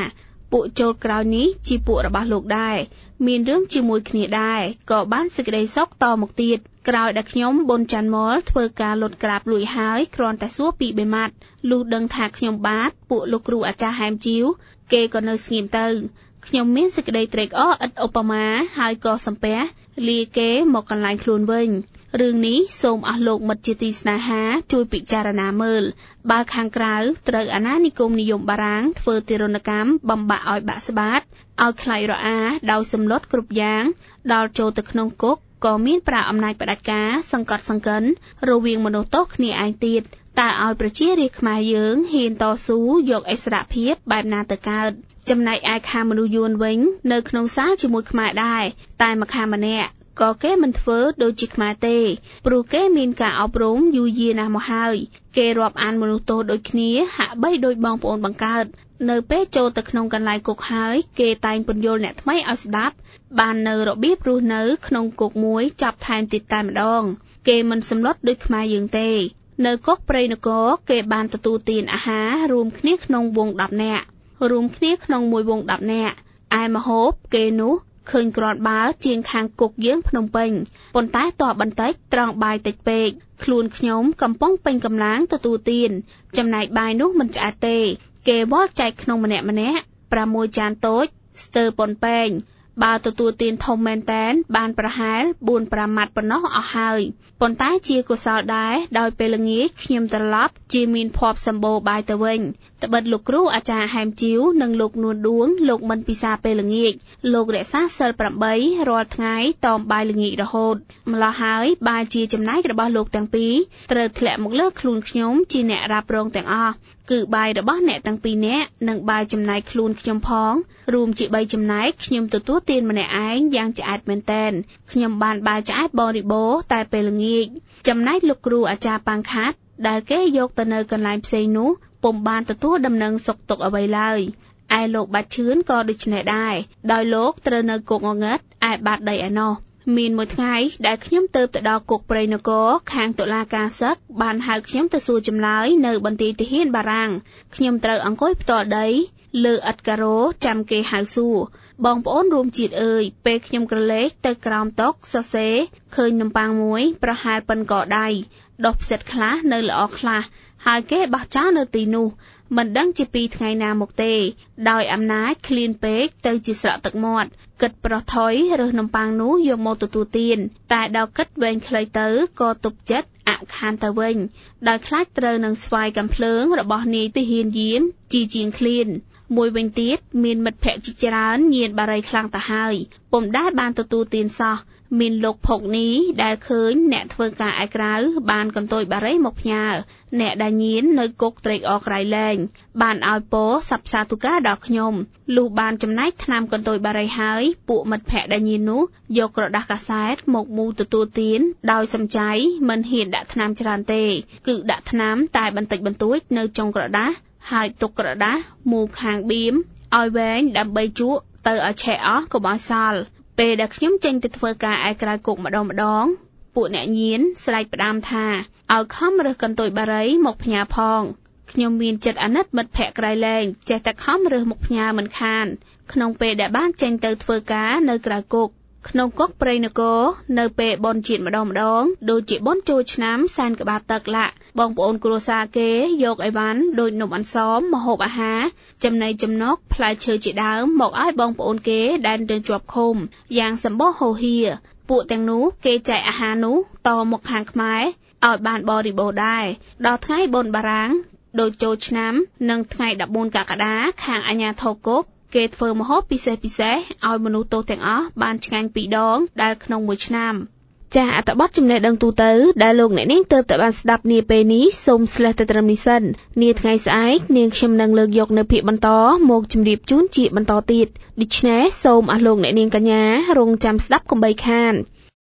[SPEAKER 1] ពួកចូលក្រោយនេះជាពួករបស់លោកដែរមានរឿងជាមួយគ្នាដែរក៏បានសេចក្តីសុខតមកទៀតក្រោយដែលខ្ញុំប៊ុនច័ន្ទមលធ្វើការលុតក្រាបលួចហើយគ្រាន់តែសួរពីបេម៉ាត់លុះដឹងថាខ្ញុំបាទពួកលោកគ្រូអាចារ្យហែមជីវគេក៏នៅស្ងៀមទៅខ្ញុំមានសេចក្តីត្រេកអរឥតឧបមាហើយក៏សំពះលាគេមកកន្លែងខ្លួនវិញរឿងនេះសូមអស់លោកមិត្តជាទីស្នេហាជួយពិចារណាមើលបើខាងក្រៅត្រូវអាណានិគមនិយមបារាំងធ្វើទារុណកម្មបំបាក់ឲ្យបាក់ស្បាតឲ្យខ្លាចរអាដោយសម្លុតគ្រប់យ៉ាងដល់ចូលទៅក្នុងគុកក៏មានប្រាអំណាចផ្ដាច់ការសង្កត់សង្កិនរវាងមនុស្សទោសគ្នាឯងទៀតតើឲ្យប្រជារាស្ត្រខ្មែរយើងហ៊ានតស៊ូយកឥស្សរភាពបែបណាទៅកើតចំណែកឯខាងមនុស្សយួនវិញនៅក្នុងសាលជាមួយខ្មែរដែរតែម្ខាងម្នាក់ក៏គេមិនធ្វើដូចជាខ្មែរទេព្រោះគេមានការអប់រំយូរយារណាស់មកហើយគេរាប់អានមនុស្សទោសដូចគ្នាហាក់បីដូចបងប្អូនបង្កើតនៅពេលចូលទៅក្នុងកន្លែងគុកហើយគេតែងពន្យល់អ្នកថ្មីឲ្យស្ដាប់បាននៅរបៀបរស់នៅក្នុងគុកមួយចាប់ថែមទៀតតែម្ដងគេមិនសម្លុតដូចខ្មែរយើងទេនៅគុកព្រៃនគរគេបានទទួលទានអាហាររួមគ្នាក្នុងវងដប់នាក់រួមគ្នាក្នុងមួយវងដប់នាក់ឯម្ហូបគេនោះឃើញគ្រាន់បើជាងខាងគុកយើងភ្នំពេញប៉ុន្តែតបបន្តិចត្រង់បាយតិចពេកខ្លួនខ្ញុំកំពុងពេញកម្លាំងទទួលទានចំណែកបាយនោះមិនឆ្អែតទេគេវល់ចែកក្នុងម្នាក់ម្នាក់ប្រាំមួយចានតូចស្ទើរប៉ុនពេងបើទទួលទានធំមែនតែនបានប្រហែល បួនប្រាំ ម៉ាត់ប៉ុណ្ណោះអស់ហើយប៉ុន្តែជាកុសលដែរដោយពេលល្ងាចខ្ញុំត្រឡប់ជាមានភ័ព្វសម្បូរបាយទៅវិញត្បិតលោកគ្រូអាចារ្យហែមជីវនិងលោកនួនដួងលោកមិនពិសាពេលល្ងាចលោករក្សាសិលប្រាំបីរាល់ថ្ងៃតមបាយល្ងាចរហូតម្ល៉េះហើយបាយជាចំណែករបស់លោកទាំងពីរត្រូវធ្លាក់មកលើខ្លួនខ្ញុំជាអ្នករ៉ាប់រងទាំងអស់គឺបាយរបស់អ្នកទាំងពីរនាក់និងបាយចំណែកខ្លួនខ្ញុំផងរួមជាបីចំណែកខ្ញុំទទួលទានម្នាក់ឯងយ៉ាងឆ្អែតមែនតែនខ្ញុំបានបាយឆ្អែតបរិបូរតែពេលល្ងាចចំណែកលោកគ្រូអាចារ្យប៉ាងខាត់ដែលគេយកទៅនៅកន្លែងផ្សេងនោះពុំបានទទួលដំណឹងសុខទុក្ខអ្វីឡើយឯលោកបាច់ឈឿនក៏ដូច្នេះដែរដោយលោកត្រូវនៅគុកងងឹតឯបាតដីឯណោះមានមួយថ្ងៃដែលខ្ញុំទៅទៅដល់គុកព្រៃនគរខាងតុលាការសឹកបានហៅខ្ញុំទៅសួរចម្លើយនៅបន្ទាយទាហានបារាំងខ្ញុំត្រូវអង្គុយផ្ទាល់ដីលើឥដ្ឋការ៉ូចាំគេហៅសួរបងប្អូនរួមជាតិអើយពេលខ្ញុំក្រឡេកទៅក្រោមតុសរសេរឃើញនំប៉័ងមួយប្រហែលប៉ុនកដៃដុះផ្សិតខ្លះនៅល្អខ្លះហើយគេបោះចោលនៅទីនោះមិនដឹងជាពីថ្ងៃណាមកទេដោយអំណាចឃ្លានពេកទៅជាស្រក់ទឹកមាត់គិតប្រថុយរើសនំប៉័ងនោះយកមកទទួលទានតែដល់គិតវែងខ្លីទៅក៏ទប់ចិត្តអខានទៅវិញដោយខ្លាចត្រូវនឹងស្វាយកំភ្លើងរបស់នាយទាហានយាមជីជាងឃ្លានមួយវិញទៀតមានមិត្តភ័ក្តិជាច្រើនញៀនបារីខ្លាំងទៅហើយពុំដែលបានទទួលទានសោះមានលោកភុកនេះដែលឃើញអ្នកធ្វើការឯក្រៅបានកន្ទុយបារីមកផ្ញើអ្នកដែលញៀននៅគុកត្រេកអរក្រៃលែងបានឲ្យពោសាប់សាទូការដល់ខ្ញុំលុះបានចំណែកថ្នាំកន្ទុយបារីហើយពួកមិត្តភ័ក្តិដែលញៀននោះយកក្រដាស់កាសែតមកមូលទទួលទានដោយសំចៃមិនហ៊ានដាក់ថ្នាំច្រើនទេគឺដាក់ថ្នាំតែបន្តិចបន្តួចនៅចុងក្រដាស់ហើយទុកក្រដាស់មូលខាងបៀមឲ្យវែងដើម្បីជក់ទៅឲ្យឆេះអស់កុំឲ្យសល់ពេលដែលខ្ញុំចេញទៅធ្វើការឯក្រៅគុកម្ដងម្ដងពួកអ្នកញៀនស្រែកផ្ដាំថាឲ្យខំរើសកន្ទុយបារីមកផ្ញើផងខ្ញុំមានចិត្តអាណិតមិត្តភ័ក្តិក្រៃលែងចេះតែខំរើសមកផ្ញើមិនខានក្នុងពេលដែលបានចេញទៅធ្វើការនៅក្រៅគុកក្នុងគុកព្រៃនគរនៅពេលបុណ្យជាតិម្ដងម្ដងដូចជាបុណ្យចូលឆ្នាំសែនក្បាលទឹកឡាក់បងប្អូនគ្រួសារគេយកអីវ៉ាន់ដូចនំអន្សមម្ហូបអាហារចំណីចំណុកផ្លែឈើជាដើមមកឲ្យបងប្អូនគេដែលនៅជាប់ឃុំយ៉ាងសម្បូរហូរហៀពួកទាំងនោះគេចែកអាហារនោះតមកខាងខ្មែរឲ្យបានបរិបូរណ៍ដែរដល់ថ្ងៃបុណ្យបារាំងដូចចូលឆ្នាំនិងថ្ងៃដប់បួនកក្កដាខាងអាជ្ញាធរគុកគេធ្វើម្ហូបពិសេសពិសេសឲ្យមនុស្សទោសទាំងអស់បានឆ្ងាញ់ពីរដងដែលក្នុងមួយឆ្នាំចាស់អត្ថបទចំណេះដឹងទូទៅដែលលោកអ្នកនាងទើបតែបានស្ដាប់នាពេលនេះសូមស្លេះទៅត្រឹមនេះសិននាថ្ងៃស្អែកនាងខ្ញុំនឹងលើកយកនៅភាគបន្តមកជម្រាបជូនជាបន្តទៀតដូច្នេះសូមអស់លោកអ្នកនាងកញ្ញារងចាំស្ដាប់កុំបីខាន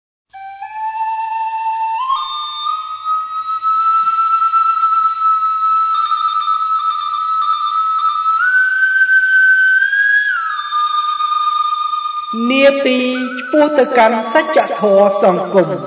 [SPEAKER 4] នាទីឆ្ពោះទៅកាន់សច្ចធម៌សង្គម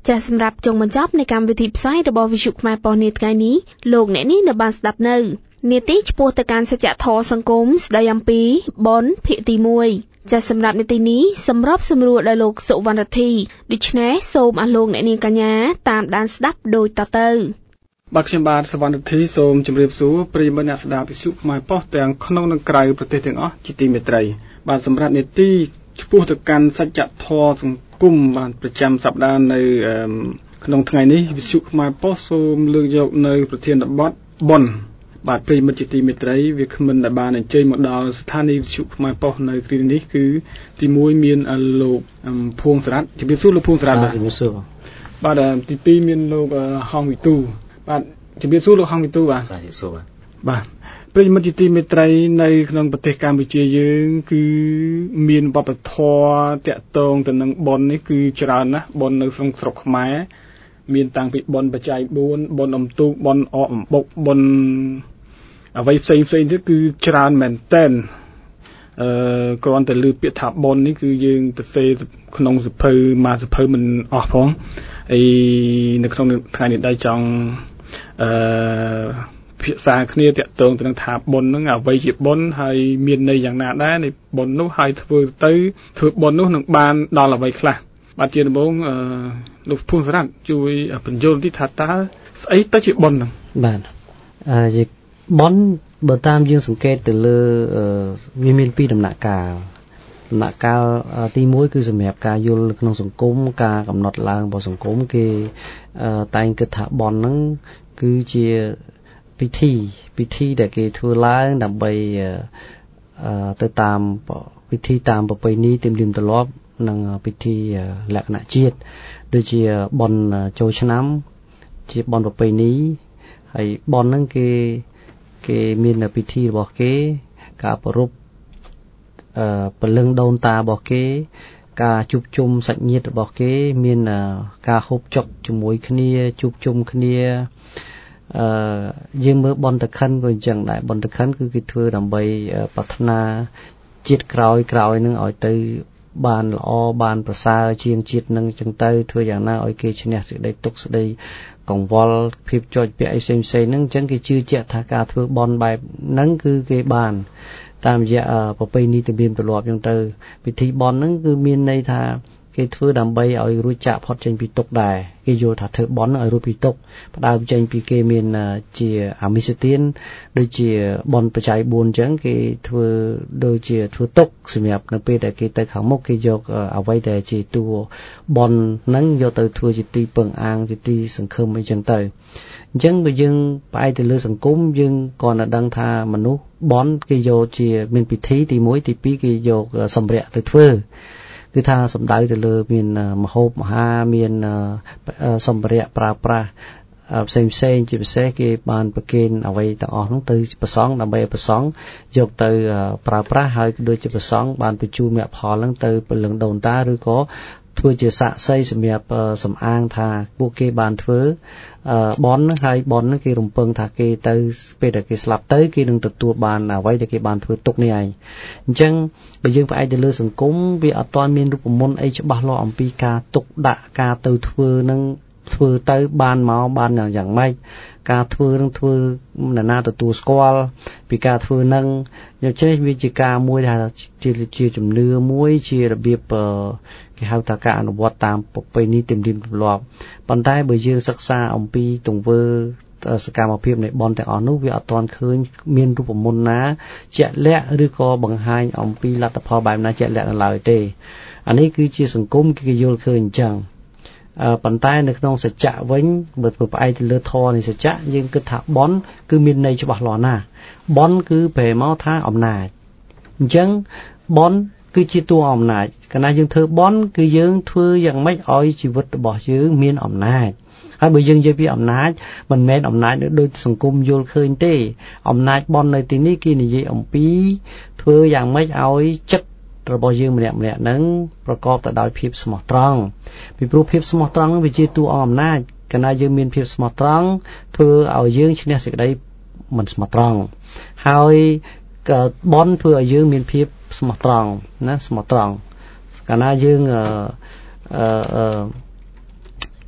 [SPEAKER 1] ចាសសម្រាប់ចុងបញ្ចប់នៃកម្មវិធីផ្សាយរបស់វិទ្យុខ្មែរប៉ុស្តិ៍នាថ្ងៃនេះលោកអ្នកនេះនៅបានស្ដាប់នៅនាទីឆ្ពោះទៅកាន់សច្ចធម៌សង្គមស្ដីអំពីបុណ្យភាគទីមួយចាសសម្រាប់នាទីនេះសម្របសម្រួលដោយលោកសុវណ្ណរិទ្ធីដូច្នេះសូមអស់លោកអ្នកនាងកញ្ញាតាមដានស្ដាប់ដូចតទៅ
[SPEAKER 3] បាទខ្ញុំបាទសុវណ្ណរិទ្ធីសូមជម្រាបសួរប្រិយមិត្តអ្នកស្ដាប់វិទ្យុខ្មែរប៉ុស្តិ៍ទាំងក្នុងនិងក្រៅប្រទេសទាំងអស់ជាទីមេត្រីបាទសម្រាប់នាទីឆ្ពោះទៅកាន់សច្ចធម៌សង្គមបាទប្រចាំសប្ដាហ៍នៅក្នុងថ្ងៃនេះវិទ្យុខ្មែរប៉ុស្តិ៍សូមលើកយកនៅប្រធានបទបុណ្យបាទប្រិយមិត្តជាទីមេត្រីវាគ្មិនដែលបានអញ្ជើញមកដល់ស្ថានីយ៍វិទ្យុខ្មែរប៉ុស្តិ៍នៅគ្រានេះគឺទីមួយមានលោកភួងសារ៉ាត់ជំរាបសួរលោកភួងសារ៉ាត់បាទជំរាបសួរបាទទីពីរមានលោកហងវិទូបាទជំរាបសួរលោកហងវិទូបាទជំរាបសួរបាទបាទប្រិយមិត្តជាទីមេត្រីនៅក្នុងប្រទេសកម្ពុជាយើងគឺមានវប្បធម៌តាក់ទងទៅនឹងបុណ្យនេះគឺច្រើនណាស់បុណ្យនៅក្នុងស្រុកខ្មែរមានតាំងពីបុណ្យបច្ច័យបួនបុណ្យអំទូកបុណ្យអកអំបុកបុណ្យអ្វីផ្សេងផ្សេងទៀតគឺច្រើនមែនតែនអឺគ្រាន់តែលើពាក្យថាបុណ្យនេះគឺយើងទៅសេក្នុងសភៅមួយសភៅមិនអស់ផងអីនៅក្នុងថ្ងៃនេះដែរចង់អឺភាសាគ្នាតាក់ទងទៅនឹងថាបុណ្យហ្នឹងអ្វីជាបុណ្យហើយមានន័យយ៉ាងណាដែរនៃបុណ្យនោះហើយធ្វើទៅធ្វើបុណ្យនោះនឹងបានដល់អ្វីខ្លះបាទជាដំបូងអឺលោកភួងសារ៉ាត់ជួយបញ្យល់ទីថាតើស្អីទៅជាបុណ្យហ្នឹង
[SPEAKER 5] បាទអឺជាបុណ្យបើតាមយើងសង្កេតទៅលើវាមានពីរដំណាក់កាលដំណាក់កាលទីមួយគឺសម្រាប់ការយល់ក្នុងសង្គមការកំណត់ឡើងរបស់សង្គមគេតែងគិតថាបុណ្យហ្នឹងគឺជាពិធីពិធីដែលគេធ្វើឡើងដើម្បីទៅតាមពិធីតាមប្រពៃណីទំនៀមទម្លាប់និងពិធីលក្ខណៈជាតិដូចជាបុណ្យចូលឆ្នាំជាបុណ្យប្រពៃណីហើយបុណ្យហ្នឹងគេគេមានពិធីរបស់គេការប្រពៃអឺពលឹងដូនតារបស់គេការជួបជុំសាច់ញាតិរបស់គេមានការហូបចុកជាមួយគ្នាជួបជុំគ្នាអឺយើងមើលបុណ្យតក្កិនក៏អញ្ចឹងដែរបុណ្យតក្កិនគឺគេធ្វើដើម្បីប្រាថ្នាជាតិក្រោយក្រោយនឹងឲ្យទៅបានល្អបានប្រសើរជាងជាតិនឹងអញ្ចឹងទៅធ្វើយ៉ាងណាឲ្យគេឈ្នះសេចក្តីទុក្ខសេចក្តីកង្វល់ភាពជាប់ពាក់អីផ្សេងផ្សេងហ្នឹងអញ្ចឹងគេជឿជាក់ថាការធ្វើបុណ្យបែបហ្នឹងគឺគេបានតាមរយៈប្រពៃណីទំនៀមទម្លាប់អញ្ចឹងទៅពិធីបុណ្យហ្នឹងគឺមានន័យថាគេធ្វើដើម្បីឲ្យរួចចាកផុតចេញពីទុក្ខដែរគេយល់ថាធ្វើបុណ្យឲ្យរួចពីទុក្ខផ្ដើមចេញពីគេមានជាអាមិសទានដូចជាបុណ្យបច្ច័យបួនអញ្ចឹងគេធ្វើដូចជាធ្វើទុក្ខសម្រាប់នៅពេលដែលគេទៅខាងមុខគេយកអ្វីដែលជាតួបុណ្យហ្នឹងយកទៅធ្វើជាទីពឹងអាងជាទីសង្ឃឹមអីចឹងទៅអញ្ចឹងបើយើងផ្អែកទៅលើសង្គមយើងក៏នៅដឹងថាមនុស្សបុណ្យគេយកជាមានពិធីទីមួយទីពីរគេយកសម្ភារៈទៅធ្វើគឺថាសំដៅទៅលើមានមហូបមហាមានសម្ភារៈប្រើប្រាស់ផ្សេងផ្សេងជាពិសេសគេបានប្រគេនអ្វីទាំងអស់នោះទៅប្រសង់ដើម្បីឲ្យប្រសង់យកទៅប្រើប្រាស់ហើយដូចជាប្រសង់បានបញ្ជូនមគ្គផលហ្នឹងទៅពលឹងដូនតាឬក៏ធ្វើជាសាក្សីសម្រាប់សំអាងថាពួកគេបានធ្វើបន់ហ្នឹងហើយបន់ហ្នឹងគេរំពឹងថាគេទៅពេលដែលគេស្លាប់ទៅគេនឹងទទួលបានអ្វីដែលគេបានធ្វើទុកនេះឯងអញ្ចឹងបើយើងផ្អែកទៅលើសង្គមវាអត់ទាន់មានរូបមន្តអីច្បាស់លាស់អំពីការទុកដាក់ការទៅធ្វើហ្នឹងធ្វើទៅបានមកបានយ៉ាងម៉េចការធ្វើនឹងធ្វើនរណាទទួលស្គាល់ពីការធ្វើនឹងខ្ញុំចេះវាជាការមួយថាជាជាជំនឿមួយជារបៀបគេហៅថាការអនុវត្តតាមប្រពៃណីទំនៀមទម្លាប់ប៉ុន្តែបើយើងសិក្សាអំពីទង្វើសកម្មភាពនៃបុណ្យទាំងអស់នោះវាអត់ទាន់ឃើញមានរូបមន្តណាជាក់លាក់ឬក៏បង្ហាញអំពីលទ្ធផលបែបណាជាក់លាក់នៅឡើយទេអានេះគឺជាសង្គមគេយល់ឃើញអញ្ចឹងប៉ុន្តែនៅក្នុងសច្ចៈវិញបើផ្អែកទៅលើធម៌នៃសច្ចៈយើងគិតថាបុណ្យគឺមានន័យច្បាស់លាស់ណាស់បុណ្យគឺប្រែមកថាអំណាចអញ្ចឹងបុណ្យគឺជាតួអំណាចកាលណាយើងធ្វើបុណ្យគឺយើងធ្វើយ៉ាងម៉េចឲ្យជីវិតរបស់យើងមានអំណាចហើយបើយើងនិយាយពីអំណាចមិនមែនអំណាចដូចសង្គមយល់ឃើញទេអំណាចបុណ្យនៅទីនេះគេនិយាយអំពីធ្វើយ៉ាងម៉េចឲ្យចិត្តរបស់យើងម្នាក់ម្នាក់ហ្នឹងប្រកបទៅដោយភាពស្មោះត្រង់ពីព្រោះភាពស្មោះត្រង់ហ្នឹងវាជាតួអំណាចកាលណាយើងមានភាពស្មោះត្រង់ធ្វើឲ្យយើងឈ្នះសេចក្តីមិនស្មោះត្រង់ហើយបុណ្យធ្វើឲ្យយើងមានភាពស្មោះត្រង់ណាស្មោះត្រង់កាលណាយើងអឺអឺ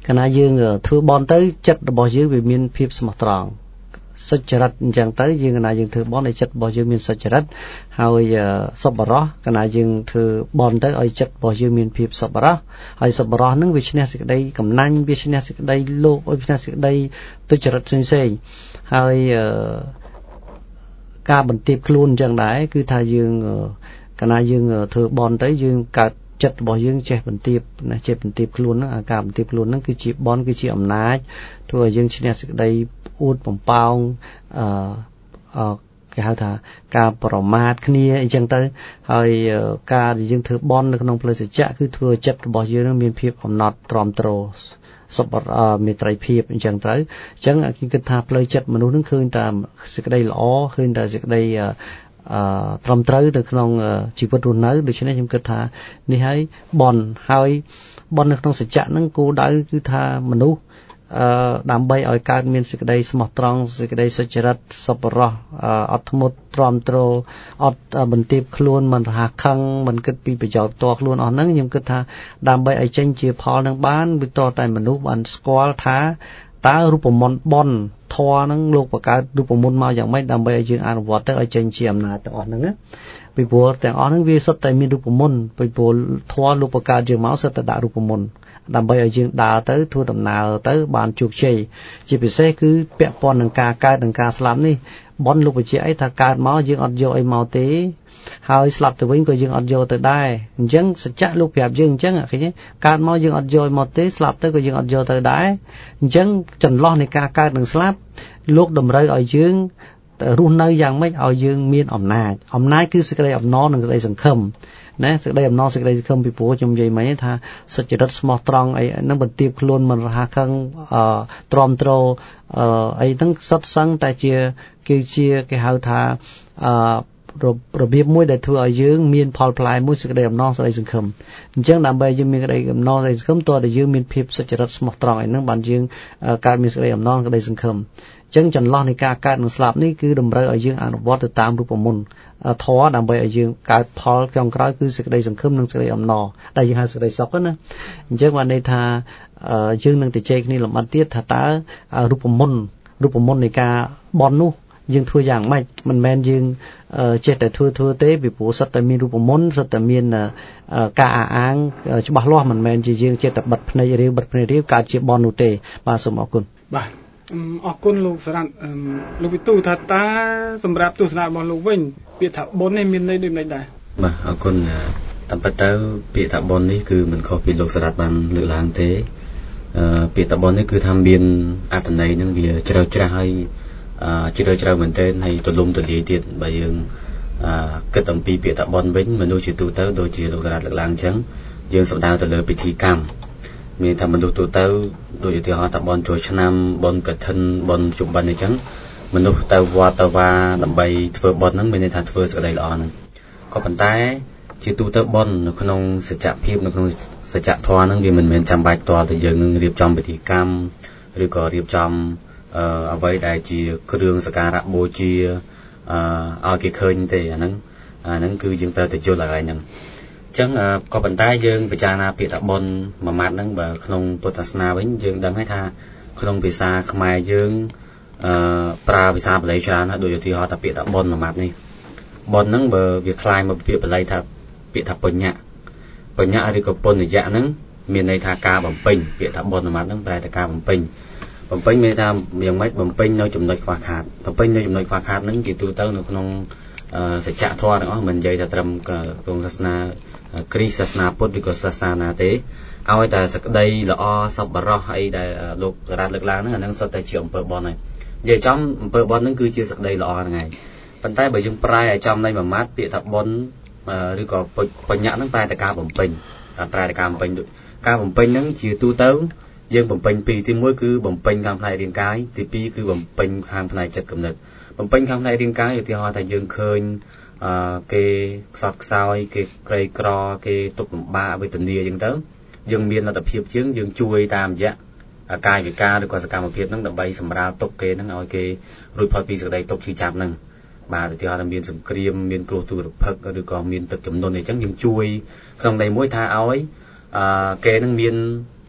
[SPEAKER 5] កាលណាយើងធ្វើបន់ទៅចិត្តរបស់យើងវាមានភាពស្មោះត្រង់សុចរិតអញ្ចឹងទៅយើងកាលណាយើងធ្វើបន់ឲ្យចិត្តរបស់យើងមានសុចរិតហើយសប្បុរសកាលណាយើងធ្វើបន់ទៅឲ្យចិត្តរបស់យើងមានភាពសប្បុរសហើយសប្បុរសហ្នឹងវាឈ្នះសេចក្តីកំណាញ់វាឈ្នះសេចក្តីលោភវាឈ្នះសេចក្តីទុច្ចរិតផ្សេងៗហើយការបន្ទាបខ្លួនអញ្ចឹងដែរគឺថាយើងកាលណាយើងធ្វើបន់ទៅយើងកើតចិត្តរបស់យើងចេះបន្ទាបណាចេះបន្ទាបខ្លួនហ្នឹងអាការបន្ទាបខ្លួនហ្នឹងគឺជាបន់គឺជាអំណាចធ្វើឲ្យយើងឈ្នះសេចក្តីអួតបំផោងអឺអឺគេហៅថាការប្រមាថគ្នាអញ្ចឹងទៅហើយការដែលយើងធ្វើបន់នៅក្នុងផ្លូវសច្ចៈគឺធ្វើឲ្យចិត្តរបស់យើងនឹងមានភាពអំណត់ទ្រាំទ្រសុបមេត្រីភាពអញ្ចឹងទៅអញ្ចឹងខ្ញុំគិតថាផ្លូវចិត្តមនុស្សនឹងឃើញតែសេចក្តីល្អឃើញតែសេចក្តីអឺត្រឹមត្រូវនៅក្នុងជីវិតរស់នៅដូច្នេះខ្ញុំគិតថានេះហើយបន់ហើយបន់នៅក្នុងសច្ចៈហ្នឹងគោលដៅគឺថាមនុស្សអឺដើម្បីឲ្យកើតមានសេចក្តីស្មោះត្រង់សេចក្តីសុចរិតសប្បុរសអត់ធ្មត់ទ្រាំទ្រអត់បន្ទាបខ្លួនមិនរហ័សខឹងមិនគិតពីប្រយោជន៍ផ្ទាល់ខ្លួនអស់ហ្នឹងខ្ញុំគិតថាដើម្បីឲ្យចេញជាផលនឹងបានវាតតែមនុស្សបានស្គាល់ថាតើរូបមន្តបន់ធម៌ហ្នឹងលោកបង្កើតរូបមន្តមកយ៉ាងម៉េចដើម្បីឲ្យយើងអនុវត្តទៅឲ្យចេញជាអំណាចទាំងអស់ហ្នឹងណាពីព្រោះទាំងអស់ហ្នឹងវាសុទ្ធតែមានរូបមន្តពីព្រោះធម៌លោកបង្កើតយើងមកសុទ្ធតែដាក់រូបមន្តដើម្បីឲ្យយើងដើរទៅធ្វើដំណើរទៅបានជោគជ័យជាពិសេសគឺពាក់ព័ន្ធនឹងការកើតនិងការស្លាប់នេះបន់លោកបញ្ជាក់អីថាកើតមកយើងអត់យកអីមកទេហើយស្លាប់ទៅវិញក៏យើងអត់យកទៅដែរអញ្ចឹងសច្ចៈលោកប្រាប់យើងអញ្ចឹងឃើញទេកើតមកយើងអត់យកមកទេស្លាប់ទៅក៏យើងអត់យកទៅដែរអញ្ចឹងចន្លោះនៃការកើតនិងស្លាប់លោកតម្រូវឲ្យយើងរស់នៅយ៉ាងម៉េចឲ្យយើងមានអំណាចអំណាចគឺសេចក្តីអំណរនិងសេចក្តីសង្ឃឹមណាសេចក្តីអំណរសេចក្តីសង្ឃឹមពីព្រោះខ្ញុំនិយាយមិញថាសុចរិតស្មោះត្រង់អីហ្នឹងបន្ទាបខ្លួនមិនរហ័សខឹងអឺទ្រាំទ្រអឺអីហ្នឹងសុទ្ធសឹងតែជាគឺជាគេហៅថាអឺរបៀបមួយដែលធ្វើឲ្យយើងមានផលផ្លែមួយសេចក្តីអំណរសេចក្តីសង្ឃឹមអញ្ចឹងដើម្បីយើងមានសេចក្តីអំណរសេចក្តីសង្ឃឹមតើតែយើងមានភាពសុចរិតស្មោះត្រង់អីហ្នឹងបានយើងកើតមានសេចក្តីអំណរសេចក្តីសង្ឃឹមអញ្ចឹងចន្លោះនៃការកើតនិងស្លាប់នេះគឺតម្រូវឲ្យយើងអនុវត្តទៅតាមរូបមន្តធម៌ដើម្បីឲ្យយើងកើតផលចុងក្រោយគឺសេចក្តីសង្ឃឹមនិងសេចក្តីអំណរដែលយើងហៅសេចក្តីសុខណាអញ្ចឹងបានន័យថាយើងនឹងទៅជែកគ្នាលម្អិតទៀតថាតើរូបមន្តរូបមន្តនៃការបន់នោះយើងធ្វើយ៉ាងម៉េចមិនមែនយើងចេះតែធ្វើធ្វើទេពីព្រោះសិតតែមានរូបមន្តសិតតែមានការអះអាងច្បាស់លាស់មិនមែនជាយើងចេះតែបិទភ្នែករាវបិទភ្នែករាវកើតជាបន់នោះទេបាទសូមអរគុណ
[SPEAKER 3] បាទអរគុណលោកសារ៉ាត់លោកវិទូថាតើសម្រាប់ទស្សនៈរបស់លោកវិញពាក្យថាបុណ្យនេះមានន័យដូចម៉េចដែរ
[SPEAKER 6] បាទអរគុណតាមពិតទៅពាក្យថាបុណ្យនេះគឺមិនខុសពីលោកសារ៉ាត់បានលើកឡើងទេអឺពាក្យថាបុណ្យនេះគឺថាមានអត្ថន័យនឹងវាជ្រៅច្រាស់ហើយអឺជ្រៅជ្រៅមែនទែនហើយទូលំទូលាយទៀតបើយើងអឺគិតអំពីពាក្យថាបុណ្យវិញមនុស្សជាទូទៅដូចជាលោកសារ៉ាត់លើកឡើងអញ្ចឹងយើងសំដៅទៅលើពិធីកម្មមានថាមនុស្សទូទៅដូចឧទាហរណ៍ថាបន់ចូលឆ្នាំបន់កឋិនបន់ជុំបិណ្ឌអញ្ចឹងមនុស្សទៅវត្តទៅវាដើម្បីធ្វើបន់ហ្នឹងមានន័យថាធ្វើសេចក្តីល្អហ្នឹងក៏ប៉ុន្តែជាទូទៅបន់នៅក្នុងសច្ចភាពនៅក្នុងសច្ចធម៌ហ្នឹងវាមិនមែនចាំបាច់តតែយើងនឹងរៀបចំពិធីកម្មឬក៏រៀបចំអឺអ្វីដែលជាគ្រឿងសក្ការៈបូជាអឺឲ្យគេឃើញទេអាហ្នឹងអាហ្នឹងគឺយើងត្រូវតែយល់ឲ្យហ្នឹងអញ្ចឹងក៏ប៉ុន្តែយើងពិចារណាពាក្យថាបុណ្យមួយម៉ាត់ហ្នឹងបើក្នុងពុទ្ធសាសនាវិញយើងដឹងហើយថាក្នុងភាសាខ្មែរយើងអឺប្រើភាសាបាលីច្រើនណាស់ដូចឧទាហរណ៍ថាពាក្យថាបុណ្យមួយម៉ាត់នេះបុណ្យហ្នឹងបើវាคล้ายមកពាក្យបាលីថាពាក្យថាបញ្ញៈបញ្ញៈឬក៏ពុញ្ញៈហ្នឹងមានន័យថាការបំពេញពាក្យថាបុណ្យមួយម៉ាត់ហ្នឹងប្រែថាការបំពេញបំពេញមានថាយ៉ាងម៉េចបំពេញនៅចំណុចខ្វះខាតបំពេញនៅចំណុចខ្វះខាតហ្នឹងជាទូទៅនៅក្នុងសច្ចធម៌ទាំងអស់មិននិយាយថាត្រឹមក្នុងសាសនាគ្រីស្ទសាសនាពុទ្ធឬក៏សាសនាទេឲ្យតែសក្តីល្អសប្បុរសអីដែលលោកសារ៉ាត់លើកឡើងហ្នឹងអាហ្នឹងសុទ្ធតែជាអំពើបុណ្យហើយនិយាយចំអំពើបុណ្យហ្នឹងគឺជាសក្តីល្អហ្នឹងហើយប៉ុន្តែបើយើងប្រែឲ្យចំនៃមួយម៉ាត់ពាក្យថាបុណ្យឬក៏បញ្ញៈហ្នឹងប្រែតែការបំពេញតែប្រែតែការបំពេញការបំពេញហ្នឹងជាទូទៅយើងបំពេញពីរទីមួយគឺបំពេញខាងផ្នែករាងកាយទីពីរគឺបំពេញខាងផ្នែកចិត្តគំនិតបំពេញខាងផ្នែករាងកាយឧទាហរណ៍ថាយើងឃើញអឺគេខ្សត់ខ្សោយគេក្រីក្រគេទុកលំបាកវេទនាអញ្ចឹងទៅយើងមានលទ្ធភាពជាងយើងជួយតាមរយៈកាយវិការឬក៏សកម្មភាពហ្នឹងដើម្បីសម្រាលទុកគេហ្នឹងឲ្យគេរួចផុតពីសេចក្តីទុកឈឺចាប់ហ្នឹងបាទឧទាហរណ៍ថាមានសង្គ្រាមមានគ្រោះទុរភិក្សឬក៏មានទឹកជំនន់អីចឹងយើងជួយក្នុងន័យមួយថាឲ្យអឺគេនឹងមាន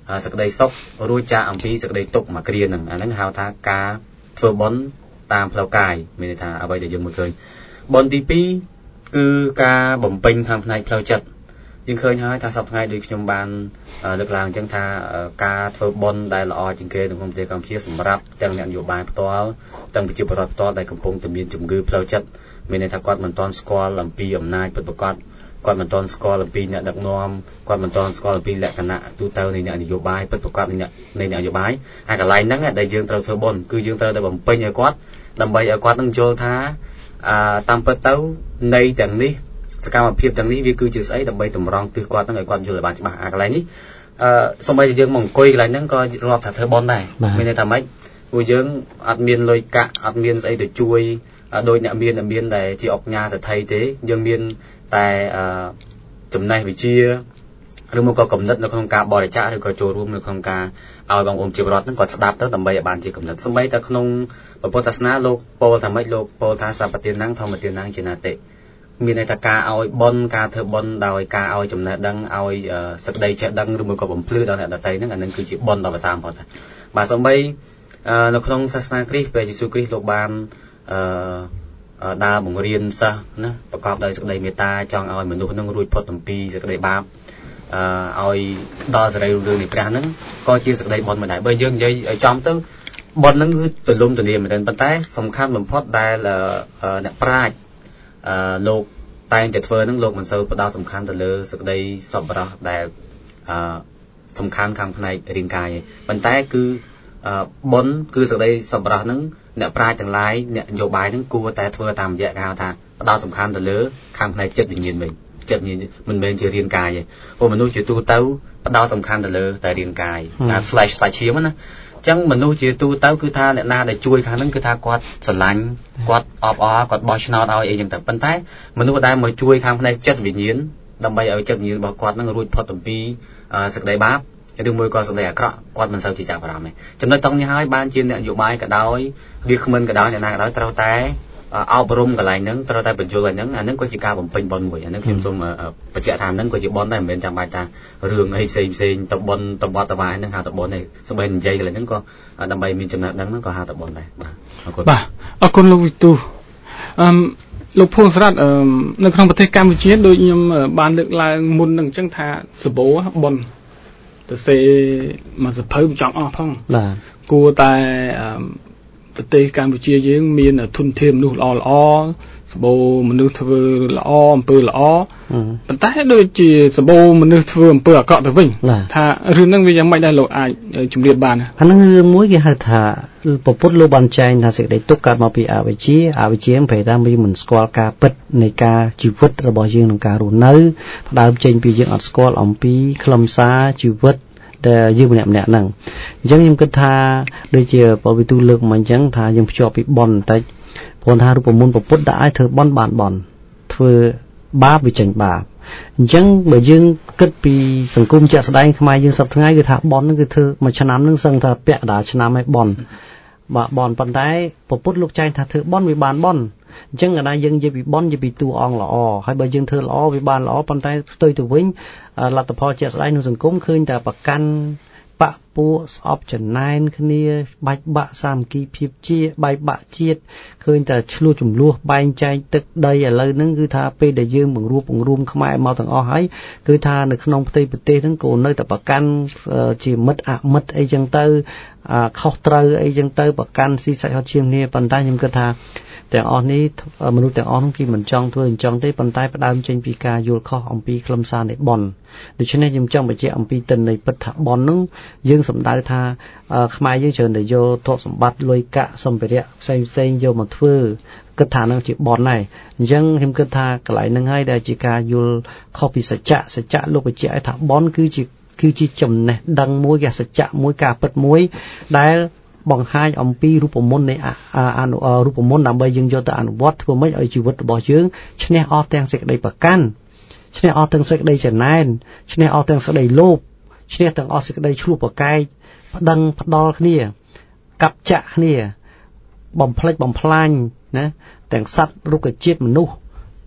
[SPEAKER 6] សក្តីសុខរួចចាកអំពីសក្តីទុក្ខមកគ្រានឹងអាហ្នឹងហៅថាការធ្វើបុណ្យតាមផ្លូវកាយមានន័យថាអ្វីដែលយើងមើលឃើញបុណ្យទីពីរគឺការបំពេញខាងផ្នែកផ្លូវចិត្តយើងឃើញហើយថាសប្តាហ៍ថ្ងៃដូចខ្ញុំបានលើកឡើងអញ្ចឹងថាការធ្វើបុណ្យដែលល្អជាងគេនៅក្នុងប្រទេសកម្ពុជាសម្រាប់ទាំងអ្នកនយោបាយផ្ទាល់ទាំងប្រជាពលរដ្ឋផ្ទាល់ដែលកំពុងតែមានជំងឺផ្លូវចិត្តមានន័យថាគាត់មិនទាន់ស្គាល់អំពីអំណាចពិតប្រាកដគាត់មិនទាន់ស្គាល់អំពីអ្នកដឹកនាំគាត់មិនទាន់ស្គាល់អំពីលក្ខណៈទូទៅនៃអ្នកនយោបាយពិតប្រាកដនៃអ្នកនៃអ្នកនយោបាយហើយកន្លែងហ្នឹងដែលយើងត្រូវធ្វើបុណ្យគឺយើងត្រូវតែបំពេញឲ្យគាត់ដើម្បីឲ្យគាត់នឹងយល់ថាតាមពិតទៅនៃទាំងនេះសកម្មភាពទាំងនេះវាគឺជាស្អីដើម្បីតម្រង់ទិសគាត់នឹងឲ្យគាត់យល់ឲ្យបានច្បាស់អាកន្លែងនេះអឺសូម្បីតែយើងមកអង្គុយកន្លែងហ្នឹងក៏រាប់ថាធ្វើបុណ្យដែរមានន័យថាម៉េចព្រោះយើងអត់មានលុយកាក់អត់មានស្អីទៅជួយដោយអ្នកមានអ្នកមានដែលជាអង្គការសេដ្ឋីទេយើងមានតែអឺចំណេះវិជ្ជាឬមកក៏កំណត់នៅក្នុងការបរិច្ចាគឬក៏ចូលរួមនៅក្នុងការឲ្យបងប្អូនជាពលរដ្ឋហ្នឹងគាត់ស្ដាប់ទៅដើម្បីឲ្យបានជាកំណត់សូម្បីតែក្នុងពុទ្ធសាសនាលោកពោលថាម៉េចលោកពោលថាសព្វទានធម្មទានជាណាតិមានន័យថាការឲ្យបុណ្យការធ្វើបុណ្យដោយការឲ្យចំណេះដឹងឲ្យសក្តីចេះដឹងឬមួយក៏បំភ្លឺដល់អ្នកដទៃហ្នឹងអានឹងគឺជាបុណ្យដ៏ប្រសើរបំផុតបាទសូម្បីនៅក្នុងសាសនាគ្រីស្ទព្រះយេស៊ូវគ្រីស្ទលោកបានអឺដើរបង្រៀនសិស្សណាប្រកបដោយសេចក្តីមេត្តាចង់ឲ្យមនុស្សនឹងរួចផុតអំពីសេចក្តីបាបអឺឲ្យដល់សេរីរុងរឿងនៃព្រះហ្នឹងក៏ជាសេចក្តីបុណ្យមួយដែរបើយើងនិយាយឲ្យចំទៅបុណ្យហ្នឹងគឺទលំទលាមែនទេប៉ុន្តែសំខាន់បំផុតដែលអ្នកប្រាជ្ញអឺលោកតែងតែធ្វើហ្នឹងលោកមិនសូវផ្ដោតសំខាន់ទៅលើសេចក្តីសប្បុរសដែលអឺសំខាន់ខាងផ្នែករាងកាយប៉ុន្តែគឺបុណ្យគឺសេចក្តីសប្បុរសហ្នឹងអ្នកប្រាជ្ញទាំងឡាយអ្នកនយោបាយហ្នឹងគួរតែធ្វើតាមរយៈគេហៅថាផ្ដោតសំខាន់ទៅលើខាងផ្នែកចិត្តវិញ្ញាណវិញចិត្តវិញ្ញាណមិនមែនជារាងកាយទេព្រោះមនុស្សជាទូទៅផ្ដោតសំខាន់ទៅលើតែរាងកាយណា flash សាច់ឈាមណាអញ្ចឹងមនុស្សជាទូទៅគឺថាអ្នកណាដែលជួយខាងហ្នឹងគឺថាគាត់ស្រឡាញ់គាត់អបអរគាត់បោះឆ្នោតឲ្យអីចឹងទៅប៉ុន្តែមនុស្សដែលមកជួយខាងផ្នែកចិត្តវិញ្ញាណដើម្បីឲ្យចិត្តវិញ្ញាណរបស់គាត់ហ្នឹងរួចផុតអំពីសេចក្តីបាបឬមួយក៏សេចក្តីអាក្រក់គាត់មិនសូវជាចាប់អារម្មណ៍ទេចំណុចតង់នេះហើយបានជាអ្នកនយោបាយក៏ដោយវាគ្មិនក៏ដោយអ្នកណាក៏ដោយត្រូវតែអប់រំកន្លែងហ្នឹងត្រូវតែបញ្យល់ឲ្យហ្នឹងអាហ្នឹងក៏ជាការបំពេញបុណ្យមួយអាហ្នឹងខ្ញុំសូមបញ្ជាក់ថាហ្នឹងក៏ជាបុណ្យដែរមិនមែនចាំបាច់ថារឿងអីផ្សេងផ្សេងតបុណ្យតបតបាហ្នឹងហៅតបុណ្យទេសូម្បីនិយាយកន្លែងហ្នឹងក៏ដើម្បីមានចំណេះដឹងហ្នឹងក៏ហៅតបុណ្យដែរបាទអរគុណបាទ
[SPEAKER 3] អរគុណលោកវិទូអឺលោកភួងស្រាតនៅក្នុងប្រទេសកម្ពុជាដូចខ្ញុំបានលើកឡើងមុនហ្នឹងអញ្ចឹងថាសបោបុណ្យទៅសេមកសភៅចង់អស់ផងបាទគួរតែប្រទេសកម្ពុជាយើងមានធនធានមនុស្សល្អល្អសបោមនុស្សធ្វើល្អអំពើល្អប៉ុន្តែដូចជាសបោមនុស្សធ្វើអំពើអាក្រក់ទៅវិញថារឿងហ្នឹងវាយ៉ាងម៉េចដែរលោកអាចជម្រាបបាន
[SPEAKER 5] អាហ្នឹងរឿងមួយគេហៅថាពពុទ្ធលោកបានចែងថាសេចក្តីទុក្ខកើតមកពីអវិជ្ជាអវិជ្ជាប្រែថាវាមិនស្គាល់ការពិតនៃការជីវិតរបស់យើងក្នុងការរស់នៅផ្ដើមចេញពីយើងអត់ស្គាល់អំពីខ្លឹមសារជីវិតដែលយើងម្នាក់ម្នាក់ហ្នឹងអញ្ចឹងខ្ញុំគិតថាដូចជាបើវិទូលើកមកអញ្ចឹងថាយើងភ្ជាប់ពីបុណ្យបន្តិចព្រោះថារូបមន្តពុទ្ធដាក់ឲ្យធ្វើបុណ្យបានបុណ្យធ្វើបាបវាចេញបាបអញ្ចឹងបើយើងគិតពីសង្គមជាក់ស្ដែងខ្មែរយើងសប្តាហ៍ថ្ងៃគឺថាបុណ្យហ្នឹងគឺធ្វើមួយឆ្នាំហ្នឹងសឹងថាពាក់កណ្ដាលឆ្នាំឲ្យបុណ្យបាទបុណ្យប៉ុន្តែពុទ្ធលោកចែងថាធ្វើបុណ្យវាបានបុណ្យអញ្ចឹងកណ្ដាលយើងនិយាយពីបុណ្យនិយាយពីតួអង្គល្អហើយបើយើងធ្វើល្អវាបានល្អប៉ុន្តែផ្ទុយទៅវិញលទ្ធផលជាក់ស្ដែងក្នុងសង្គមឃើញតែប្រកាន់បពពួកស្អប់ចំណែនគ្នាបាច់បាក់សាមគ្គីភាពជាបែកបាក់ជាតិឃើញតែឆ្លោះចំនួនបែងចែកទឹកដីឥឡូវហ្នឹងគឺថាពេលដែលយើងបង្រួបបង្រួមខ្មែរមកទាំងអស់ហើយគឺថានៅក្នុងផ្ទៃប្រទេសហ្នឹងក៏នៅតែប្រកាន់ជាមិត្តអមិត្តអីចឹងទៅខុសត្រូវអីចឹងទៅប្រកាន់ស៊ីសាច់ហត់ឈាមគ្នាប៉ុន្តែខ្ញុំគិតថាទាំងអស់នេះមនុស្សទាំងអស់នោះគេមិនចង់ធ្វើអញ្ចឹងទេប៉ុន្តែផ្ដើមចេញពីការយល់ខុសអំពីខ្លឹមសារនៃបុណ្យដូច្នេះខ្ញុំចង់បញ្ជាក់អំពីទិន្នន័យពិតថាបុណ្យនោះយើងសំដៅថាខ្មែរយើងច្រើនតែយកទ្រព្យសម្បត្តិលុយកាក់សម្ភារៈផ្សេងផ្សេងយកមកធ្វើគិតថានឹងជាបុណ្យដែរអញ្ចឹងខ្ញុំគិតថាកន្លែងហ្នឹងហើយដែលជាការយល់ខុសពីសច្ចៈសច្ចៈលោកបញ្ជាក់ឲ្យថាបុណ្យគឺជាគឺជាចំណេះដឹងមួយគេសច្ចៈមួយការពិតមួយដែលបង្ហាញអំពីរូបមន្តនៃអនុរូបមន្តដើម្បីយើងយកទៅអនុវត្តធ្វើម៉េចឲ្យជីវិតរបស់យើងឈ្នះអស់ទាំងសេចក្តីប្រកាន់ឈ្នះអស់ទាំងសេចក្តីចំណែនឈ្នះអស់ទាំងសេចក្តីលោភឈ្នះទាំងអស់សេចក្តីឆ្លោះប្រកែកប្តឹងផ្ដាល់គ្នាកាប់ចាក់គ្នាបំផ្លិចបំផ្លាញណាទាំងសត្វរុក្ខជាតិមនុស្ស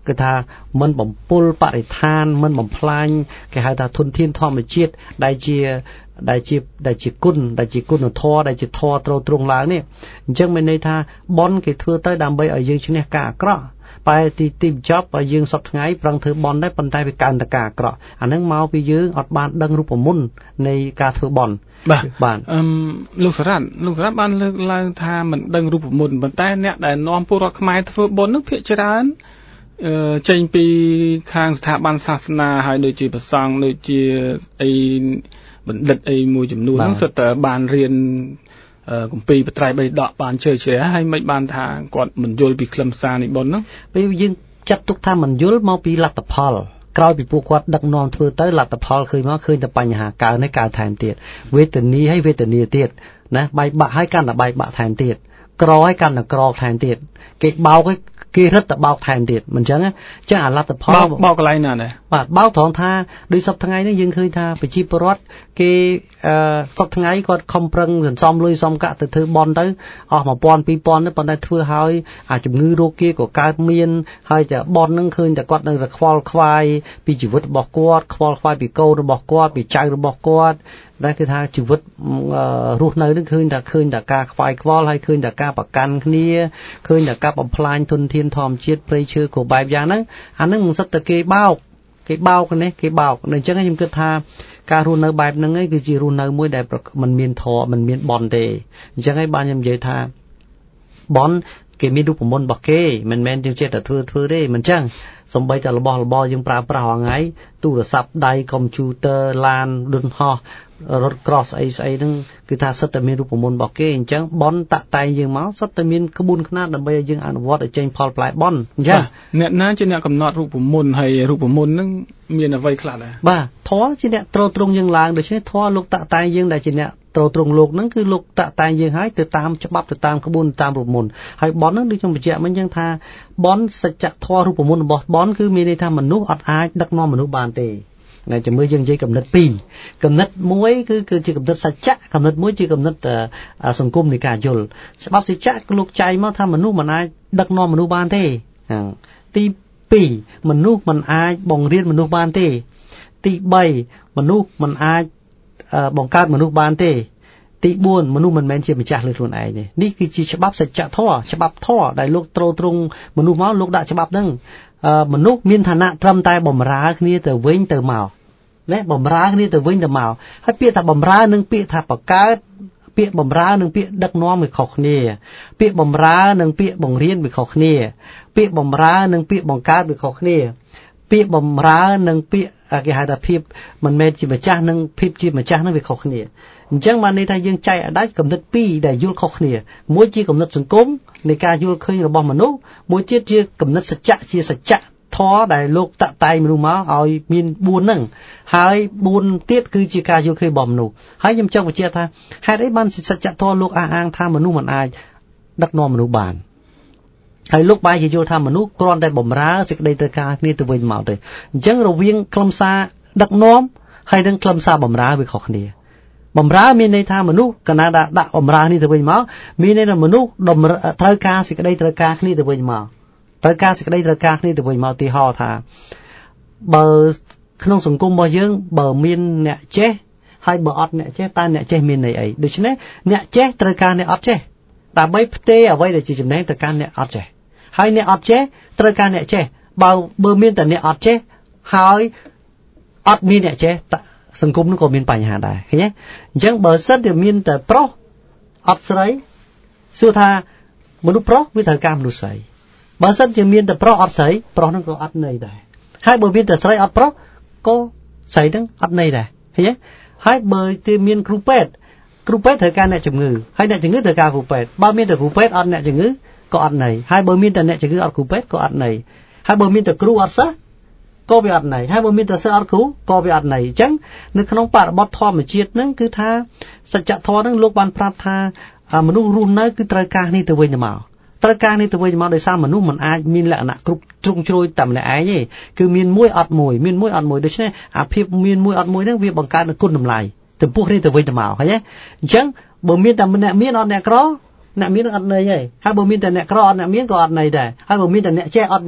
[SPEAKER 5] គឺថាមិនបំពុលបរិស្ថានមិនបំផ្លាញគេហៅថាធនធានធម្មជាតិដែលជាដែលជាដែលជាគុណដែលជាគុណធម៌ដែលជាធម៌ត្រូវទ្រង់ឡើងនេះអញ្ចឹងមានន័យថាបន់គេធ្វើទៅដើម្បីឲ្យយើងឈ្នះការអាក្រក់បែរទីទីបញ្ចប់ឲ្យយើងសពថ្ងៃប្រឹងធ្វើបន់ដែរប៉ុន្តែវាកើនតែការអាក្រក់អាហ្នឹងមកពីយើងអត់បានដឹងរូបមន្តនៃការធ្វើបន់
[SPEAKER 3] បាទបាទអឺលោកសារ៉ាត់លោកសារ៉ាត់បានលើកឡើងថាមិនដឹងរូបមន្តប៉ុន្តែអ្នកដែលនាំពលរដ្ឋខ្មែរធ្វើបន់នោះភាគច្រើនអឺចេញពីខាងស្ថាប័នសាសនាហើយដូចជាព្រះសង្ឃដូចជាអីបណ្ឌិតអីមួយចំនួនហ្នឹងសុទ្ធតែបានរៀនគម្ពីរបត្រៃបិដកបានជឿជ្រះហើយមិនបានថាគាត់មិនយល់ពីខ្លឹមសារនៃបុណ្យហ្នឹង
[SPEAKER 5] ពេលយើងចាត់ទុកថាមិនយល់មកពីលទ្ធផលក្រោយពីពួកគាត់ដឹកនាំធ្វើទៅលទ្ធផលឃើញមកឃើញតែបញ្ហាកើនេះកើថែមទៀតវេទនាហើយវេទនាទៀតណាបែកបាក់ហើយកាន់តែបែកបាក់ថែមទៀតក្រហើយកាន់តែក្រថែមទៀតគេបោកឲ្យគេរឹតតែបោកថែមទៀតមិនអញ្ចឹងអញ្ចឹងអាលទ្ធផល
[SPEAKER 3] បោកបោកកន្លែងណាដែរ
[SPEAKER 5] បាទបោកត្រង់ថាដូចសពថ្ងៃនេះយើងឃើញថាប្រជាពលរដ្ឋគេអឺសពថ្ងៃគាត់ខំប្រឹងសន្សំលុយសំកាក់ទៅធ្វើបន់ទៅអស់one thousand two thousandទៅប៉ុន្តែធ្វើឲ្យអាជំងឺរោគគេក៏កើតមានហើយតែបន់នឹងឃើញតែគាត់នៅតែខ្វល់ខ្វាយពីជីវិតរបស់គាត់ខ្វល់ខ្វាយពីកូនរបស់គាត់ពីចៅរបស់គាត់តែគឺថាជីវិតរស់នៅនឹងឃើញតែឃើញតែការខ្វាយខ្វល់ហើយឃើញតែការប្រកាន់គ្នាឃើញតែការបំផ្លាញធនធានធម្មជាតិព្រៃឈើគ្រប់បែបយ៉ាងហ្នឹងអាហ្នឹងមិនសិតតែគេបោកគេបោកនេះគេបោកអញ្ចឹងខ្ញុំគិតថាការរស់នៅបែបហ្នឹងឯងគឺជារស់នៅមួយដែលมันមានធម៌มันមានបន់ទេអញ្ចឹងហើយបានខ្ញុំនិយាយថាបន់គេមានរូបមន្តរបស់គេមិនមែនយើងចេះតែធ្វើធ្វើទេមិនអញ្ចឹងសំបីតែរបស់របរយើងប្រើប្រាស់រាល់ថ្ងៃទូរស័ព្ទដៃកុំព្យូទ័រឡានយន្តហោះរថ cross អីស្អីហ្នឹងគឺថាសិតតែមានរូបមន្តរបស់គេអញ្ចឹងបន់តាក់តែងយើងមកសិតតែមានក្បួនខ្នាតដើម្បីឲ្យយើងអនុវត្តឲ្យចេញផលផ្លែបន់អញ្ចឹង
[SPEAKER 3] អ្នកណាជាអ្នកកំណត់រូបមន្តហើយរូបមន្តហ្នឹងមានអ្វីខ្លះដែរ
[SPEAKER 5] បាទធម៌ជាអ្នកត្រូវទ្រង់យើងឡើងដូច្នេះធម៌លោកតាក់តែងយើងដែលជាអ្នកត្រូវទ្រង់លោកហ្នឹងគឺលោកតាក់តែងយើងឲ្យទៅតាមច្បាប់ទៅតាមក្បួនតាមរូបមន្តហើយបន់ហ្នឹងដូចខ្ញុំបញ្ជាក់មិញអញ្ចឹងថាបន់សច្ចធម៌រូបមន្តរបស់បន់គឺមានន័យថាមនុស្សអត់អាចដឹកនាំមនុស្សបានទេតែជំរឿយើងនិយាយកំណត់ពីរកំណត់មួយគឺគឺជាកំណត់សច្ចៈកំណត់មួយជាកំណត់សង្គមនៃការយល់ច្បាប់សច្ចៈគឺលោកចែងមកថាមនុស្សមិនអាចដឹកនាំមនុស្សបានទេទីពីរមនុស្សមិនអាចបង្រៀនមនុស្សបានទេទីបីមនុស្សមិនអាចបង្កើតមនុស្សបានទេទីបួនមនុស្សមិនមែនជាម្ចាស់លើខ្លួនឯងទេនេះគឺជាច្បាប់សច្ចធម៌ច្បាប់ធម៌ដែលលោកត្រូវទ្រង់មនុស្សមកលោកដាក់ច្បាប់ហ្នឹងមនុស្សមានឋានៈត្រឹមតែបម្រើគ្នាទៅវិញទៅមកណាបម្រើគ្នាទៅវិញទៅមកហើយពាក្យថាបម្រើនិងពាក្យថាបង្កើតពាក្យបម្រើនិងពាក្យដឹកនាំវាខុសគ្នាពាក្យបម្រើនិងពាក្យបង្រៀនវាខុសគ្នាពាក្យបម្រើនិងពាក្យបង្កើតវាខុសគ្នាពាក្យបម្រើនិងពាក្យគេហៅថាភាពមិនមែនជាម្ចាស់និងភាពជាម្ចាស់នឹងវាខុសគ្នាអញ្ចឹងបានន័យថាយើងចែកឲ្យដាច់គំនិតពីរដែលយល់ខុសគ្នាមួយជាគំនិតសង្គមនៃការយល់ឃើញរបស់មនុស្សមួយទៀតជាគំនិតសច្ចៈជាសច្ចៈធម៌ដែលលោកតាក់តែងមនុស្សមកឲ្យមានបួនហ្នឹងហើយបួនទៀតគឺជាការយល់ឃើញរបស់មនុស្សហើយខ្ញុំចង់បញ្ជាក់ថាហេតុអីបានសច្ចធម៌លោកអះអាងថាមនុស្សមិនអាចដឹកនាំមនុស្សបានហើយលោកបាយជាយល់ថាមនុស្សគ្រាន់តែបំរើសេចក្តីត្រូវការគ្នាទៅវិញមកទេអញ្ចឹងរវាងខ្លឹមសារដឹកនាំហើយនិងខ្លឹមសារបំរើវាខុសគ្នាបំរើមានន័យថាមនុស្សកណាដាក់ដាក់បំរើនេះទៅវិញមកមានន័យថាមនុស្សត្រូវការសេចក្តីត្រូវការគ្នាទៅវិញមកត្រូវការសេចក្តីត្រូវការគ្នាទៅវិញមកទីហោថាបើក្នុងសង្គមរបស់យើងបើមានអ្នកចេះហើយបើអត់អ្នកចេះតើអ្នកចេះមានន័យអីដូច្នេះអ្នកចេះត្រូវការអ្នកអត់ចេះដើម្បីផ្ទេរអ្វីដែលជាចំណេញទៅកាន់អ្នកអត់ចេះហើយអ្នកអត់ចេះត្រូវការអ្នកចេះបើបើមានតែអ្នកអត់ចេះហើយអត់មានអ្នកចេះសង្គមនោះក៏មានបញ្ហាដែរឃើញទេអញ្ចឹងបើសិនតែមានតែប្រុសអត់ស្រីសួរថាមនុស្សប្រុសវាត្រូវការមនុស្សស្រីបើសិនជាមានតែប្រុសអត់ស្រីប្រុសហ្នឹងក៏អត់ន័យដែរហើយបើមានតែស្រីអត់ប្រុសក៏ស្រីហ្នឹងអត់ន័យដែរឃើញទេហើយបើទីមានគ្រូពេទ្យគ្រូពេទ្យត្រូវការអ្នកជំងឺហើយអ្នកជំងឺត្រូវការគ្រូពេទ្យបើមានតែគ្រូពេទ្យអត់អ្នកជំងឺក៏អត់ន័យហើយបើមានតែអ្នកជំងឺអត់គ្រូពេទ្យក៏អត់ន័យហើយបើមានតែគ្រូអត់សិស្សក៏វាអត់ន័យហើយបើមានតែសិស្សអត់គ្រូក៏វាអត់ន័យអញ្ចឹងនៅក្នុងបរិបទធម្មជាតិហ្នឹងគឺថាសច្ចធម៌ហ្នឹងលោកបានប្រាប់ថាមនុស្សរស់នៅគឺត្រូវការនេះទៅវិញទៅមកត្រូវការនេះទៅវិញមកដោយសារមនុស្សមិនអាចមានលក្ខណៈគ្រប់ជ្រុងជ្រោយតែម្នាក់ឯងទេគឺមានមួយអត់មួយមានមួយអត់មួយដូច្នេះអាភាពមានមួយអត់មួយហ្នឹងវាបង្កើតនូវគុណតម្លៃចំពោះនេះទៅវិញទៅមកឃើញទេអញ្ចឹងបើមានតែអ្នកមានអត់អ្នកក្រអ្នកមានអត់ន័យទេហើយបើមានតែអ្នកក្រអត់អ្នកមានក៏អត់ន័យដែរហើយបើមានតែអ្នកចេះអត់អ្នក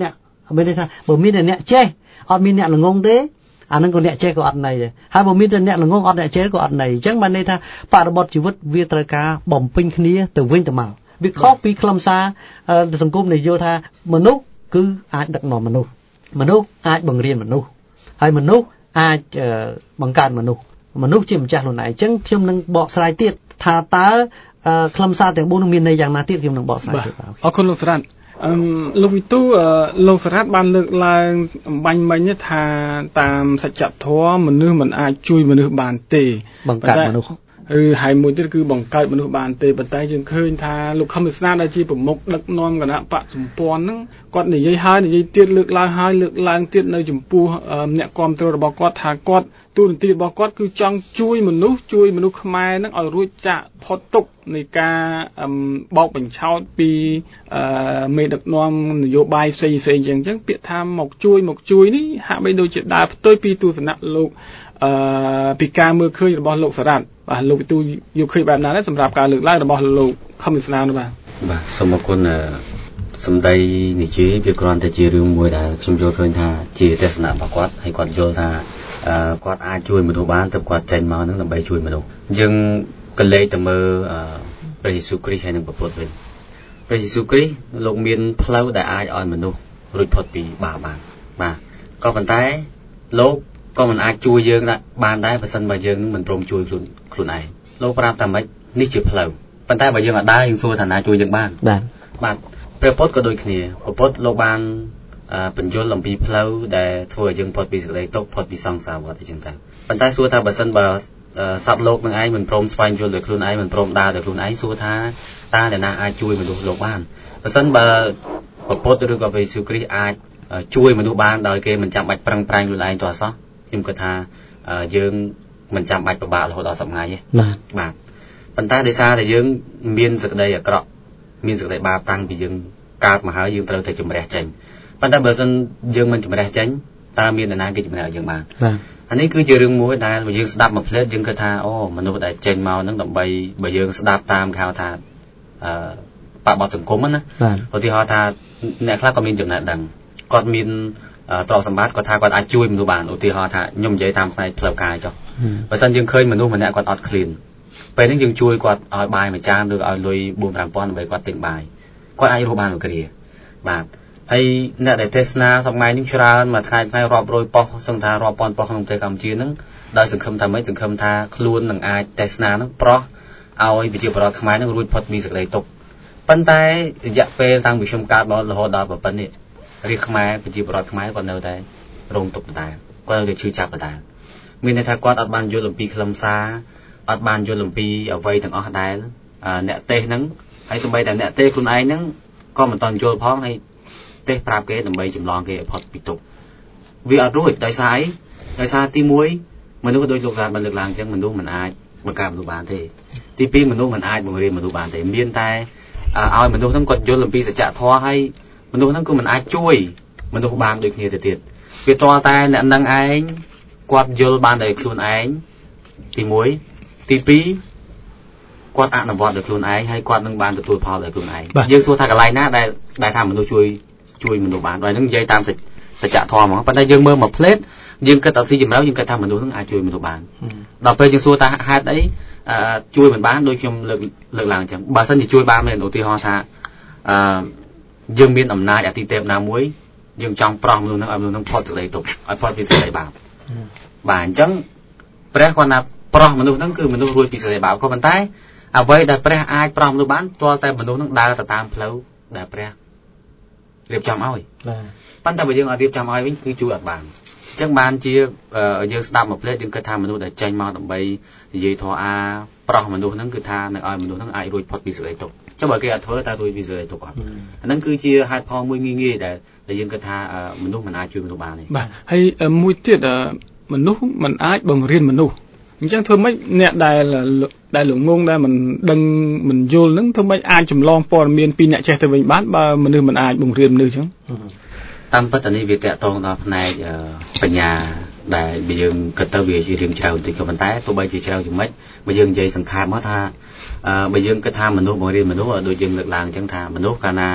[SPEAKER 5] មានន័យថាបើមានតែអ្នកចេះអត់មានអ្នកល្ងងទេអានឹងក៏អ្នកចេះក៏អត់ន័យដែរហើយបើមានតែអ្នកល្ងងអត់អ្នកចេះក៏អត់ន័យអញ្ចឹងបានន័យថាបរិបទជីវិតវាត្រូវការបំពេញគ្នាទៅវិញទៅមកវាខុសពីខ្លឹមសារសង្គមដែលយល់ថាមនុស្សគឺអាចដឹកនាំមនុស្សមនុស្សអាចបង្រៀនមនុស្សហើយមនុស្សអាចបង្កើតមនុស្សមនុស្សជាម្ចាស់ខ្លួនឯងអញ្ចឹងខ្ញុំនឹងបកស្រាយទៀតថាតើខ្លឹមសារទាំងបួននឹងមានន័យយ៉ាងណាទៀតខ្ញុំនឹងបកស្រាយទៀតបាទ
[SPEAKER 3] អរគុណលោកសារ៉ាត់អឺលោកវិទូលោកសារ៉ាត់បានលើកឡើងអំបញ្ញមិញថាតាមសច្ចធម៌មនុស្សមិនអាចជួយមនុស្សបានទេ
[SPEAKER 5] បង្កើតមនុស្ស
[SPEAKER 3] ឬហើយមួយទៀតគឺបង្កើតមនុស្សបានទេប៉ុន្តែយើងឃើញថាលោកខំវិស្នាដែលជាប្រមុខដឹកនាំគណៈបកសម្ព័ន្ធហ្នឹងគាត់និយាយហើយនិយាយទៀតលើកឡើងហើយលើកឡើងទៀតនៅចំពោះអ្នកគ្រប់គ្រងរបស់គាត់ថាគាត់ទូនទីរបស់គាត់គឺចង់ជួយមនុស្សជួយមនុស្សខ្មែរហ្នឹងឲ្យរួចចាកផុតទុក្ខនៃការបោកបញ្ឆោតពីមេដឹកនាំនយោបាយផ្សេងផ្សេងអញ្ចឹងពាក្យថាមកជួយមកជួយនេះហាក់បីដូចជាដើរផ្ទុយពីទស្សនៈលោកអឺពីការមើលឃើញរបស់លោកសារ៉ាត់បាទលោកវិទូយកឃើញបែបណាដែរសម្រាប់ការលើកឡើងរបស់លោកខំវិស្នានោះបាទ
[SPEAKER 6] បាទសូមអរគុណសម្ដីនិយាយវាគ្រាន់តែជារឿងមួយដែលខ្ញុំយល់ឃើញថាជាទស្សនៈរបស់គាត់ហើយគាត់យល់ថាគាត់អាចជួយមនុស្សបានតែគាត់ចេញមកនឹងដើម្បីជួយមនុស្សយើងកលេចទៅមើលព្រះយេស៊ូវគ្រីស្ទហើយនឹងព្រះពុទ្ធវិញព្រះយេស៊ូវគ្រីស្ទលោកមានផ្លូវដែលអាចឲ្យមនុស្សរួចផុតពីបាបបានបាទក៏ប៉ុន្តែលោកក៏មិនអាចជួយយើងបានដែរបើសិនបើយើងនឹងមិនព្រមជួយខ្លួនខ្លួនឯងលោកប្រាប់ថាម៉េចនេះជាផ្លូវប៉ុន្តែបើយើងអត់ដើរយើងសួរថាណាជួយយើងបាន
[SPEAKER 5] បាទ
[SPEAKER 6] បាទព្រះពុទ្ធក៏ដូចគ្នាព្រះពុទ្ធលោកបានបញ្យល់អំពីផ្លូវដែលធ្វើឲ្យយើងផុតពីសេចក្តីទុក្ខផុតពីសង្សារវដ្តអីចឹងទៅប៉ុន្តែសួរថាបើសិនបើសត្វលោកនឹងឯងមិនព្រមស្វែងយល់ដោយខ្លួនឯងមិនព្រមដើរដោយខ្លួនឯងសួរថាតើអ្នកណាអាចជួយមនុស្សលោកបានបើសិនបើព្រះពុទ្ធឬក៏ព្រះយេស៊ូវគ្រីស្ទអាចជួយមនុស្សបានដោយគេមិនចាំបាច់ប្រឹងប្រែងខ្លួនឯងទាល់សោះខ្ញុំគិតថាយើងមិនចាំបាច់ពិបាករហូតដល់សប្តាហ៍ថ្ងៃទេបាទប៉ុន្តែដោយសារតែយើងមានសេចក្តីអាក្រក់មានសេចក្តីបាបតាំងពីយើងកើតមកហើយយើងត្រូវតែជំរះចេញប៉ុន្តែបើមិនយើងមិនជំរះចេញតើមាននរណាគេជំរះយើងបាន
[SPEAKER 5] បាទ
[SPEAKER 6] អានេះគឺជារឿងមួយដែលយើងស្ដាប់មួយផ្លេតយើងគិតថាអូមនុស្សដែលចេញមកហ្នឹងដើម្បីបើយើងស្ដាប់តាមគេហៅថាអឺបបត្តិសង្គមណាឧទាហរណ៍ថាអ្នកខ្លះក៏មានចំណេះដឹងគាត់មានទ្រព្យសម្បត្តិគាត់ថាគាត់អាចជួយមនុស្សបានឧទាហរណ៍ថាខ្ញុំនិយាយតាមផ្នែកផ្លូវកាយចុះបើសិនយើងឃើញមនុស្សម្នាក់គាត់អត់ឃ្លានពេលហ្នឹងយើងជួយគាត់ឲ្យបាយមួយចានឬឲ្យលុយ បួន ប្រាំពាន់ ដើម្បីគាត់ទិញបាយគាត់អាចរស់បានមួយគ្រាបាទហើយអ្នកដែលទេសនាសប្តាហ៍នេះច្រើនមួយថ្ងៃថ្ងៃរាប់រយប៉ុស្តិ៍សឹងថារាប់ពាន់ប៉ុស្តិ៍ក្នុងប្រទេសកម្ពុជាហ្នឹងដោយសង្ឃឹមថាម៉េចសង្ឃឹមថាខ្លួននឹងអាចទេសនាហ្នឹងប្រោះឲ្យប្រជាពលរដ្ឋខ្មែរហ្នឹងរួចផុតពីសេចក្តីទុក្ខប៉ុន្តែរយៈពេលតាំងពីខ្ញុំកើតមករហូតដល់ប៉ុណ្ណេះរាជខ្មែរប្រជាពលរដ្ឋខ្មែរគាត់នៅតែរងទុក្ខដែរគាត់នៅតែឈឺចាប់ដែរមានន័យថាគាត់អត់បានយល់អំពីខ្លឹមសារអត់បានយល់អំពីអ្វីទាំងអស់ដែលអ្នកទេសហ្នឹងហើយសូម្បីតែអ្នកទេសខ្លួនឯងហ្នឹងក៏មិនតន់យល់ផងហើយទេសប្រាប់គេដើម្បីចម្លងគេឲ្យផុតពីទុក្ខវាអត់រួចដោយសារអីដោយសារទីមួយមនុស្សដូចលោកសាស្ត្របានលើកឡើងអញ្ចឹងមនុស្សមិនអាចបង្កើតមនុស្សបានទេទីពីរមនុស្សមិនអាចបង្រៀនមនុស្សបានទេមានតែឲ្យមនុស្សហ្នឹងគាត់យល់អំពីសច្ចធម៌ហើយមនុស្សហ្នឹងគឺមិនអាចជួយមនុស្សបានដូចគ្នាទៅទៀតវាតើតែអ្នកនឹងឯងគាត់យល់បានដោយខ្លួនឯងទីមួយទីពីរគាត់អនុវត្តដោយខ្លួនឯងហើយគាត់នឹងបានទទួលផលដោយខ្លួនឯងយើងសួរថាកន្លែងណាដែលដែលថាមនុស្សជួយជួយមនុស្សបានដោយនឹងនិយាយតាមសច្ចធម៌ហ្មងប៉ុន្តែយើងមើលមួយផ្លេតយើងគិតអត់ស៊ីជម្រៅយើងគិតថាមនុស្សនឹងអាចជួយមនុស្សបានដល់ពេលយើងសួរថាហេតុអីជួយមិនបានដូចខ្ញុំលើកលើកឡើងអញ្ចឹងបើសិនជាជួយបានមែនឧទាហរណ៍ថាអឺយើងមានអំណាចអតិទេពណាមួយយើងចង់ប្រោះមនុស្សនឹងឲ្យមនុស្សនឹងផុតសេចក្តីទុក្ខឲ្យផុតពីសេចក្តីបាបបាទអញ្ចឹងព្រះគាត់ថាប្រោះមនុស្សនឹងគឺមនុស្សរួចពីសេចក្តីបាបក៏ប៉ុន្តែអ្វីដែលព្រះអាចប្រោះមនុស្សបានទាល់តែមនុស្សនឹងដើរទៅតាមផ្លូវដែលព្រះរៀបចំឲ្យបាទប៉ុន្តែបើយើងអត់រៀបចំឲ្យវិញគឺជួយអត់បានអញ្ចឹងបានជាយើងស្ដាប់មួយផ្លេតយើងគិតថាមនុស្សដែលចេញមកដើម្បីនិយាយធម៌អាប្រោះមនុស្សហ្នឹងគឺថានឹងឲ្យមនុស្សហ្នឹងអាចរួចផុតពីសេចក្តីទុក្ខចុះបើគេអត់ធ្វើតើរួចពីសេចក្តីទុក្ខអត់អាហ្នឹងគឺជាហេតុផលមួយងាយងាយដែលដែលយើងគិតថាមនុស្សមិនអាចជួយមនុស្សបានទេ
[SPEAKER 3] បាទហើយមួយទៀតមនុស្សមិនអាចបង្រៀនមនុស្សអញ្ចឹងធ្វើម៉េចអ្នកដែលដែលល្ងងដែលមិនដឹងមិនយល់ហ្នឹងធ្វើម៉េចអាចចម្លងព័ត៌មានពីអ្នកចេះទៅវិញបានបើមនុស្សមិនអាចបង្រៀនមនុស្សអញ្ចឹង
[SPEAKER 6] តាមពិតអានេះវាតកតងដល់ផ្នែកបញ្ញាដែលយើងគិតទៅវាជារឿងច្រើនតិចក៏ប៉ុន្តែទោះបីជាច្រើនយ៉ាងម៉េចបើយើងនិយាយសង្ខេបមកថាបើយើងគិតថាមនុស្សបង្រៀនមនុស្សដូចយើងលើកឡើងអញ្ចឹងថាមនុស្សកាលណា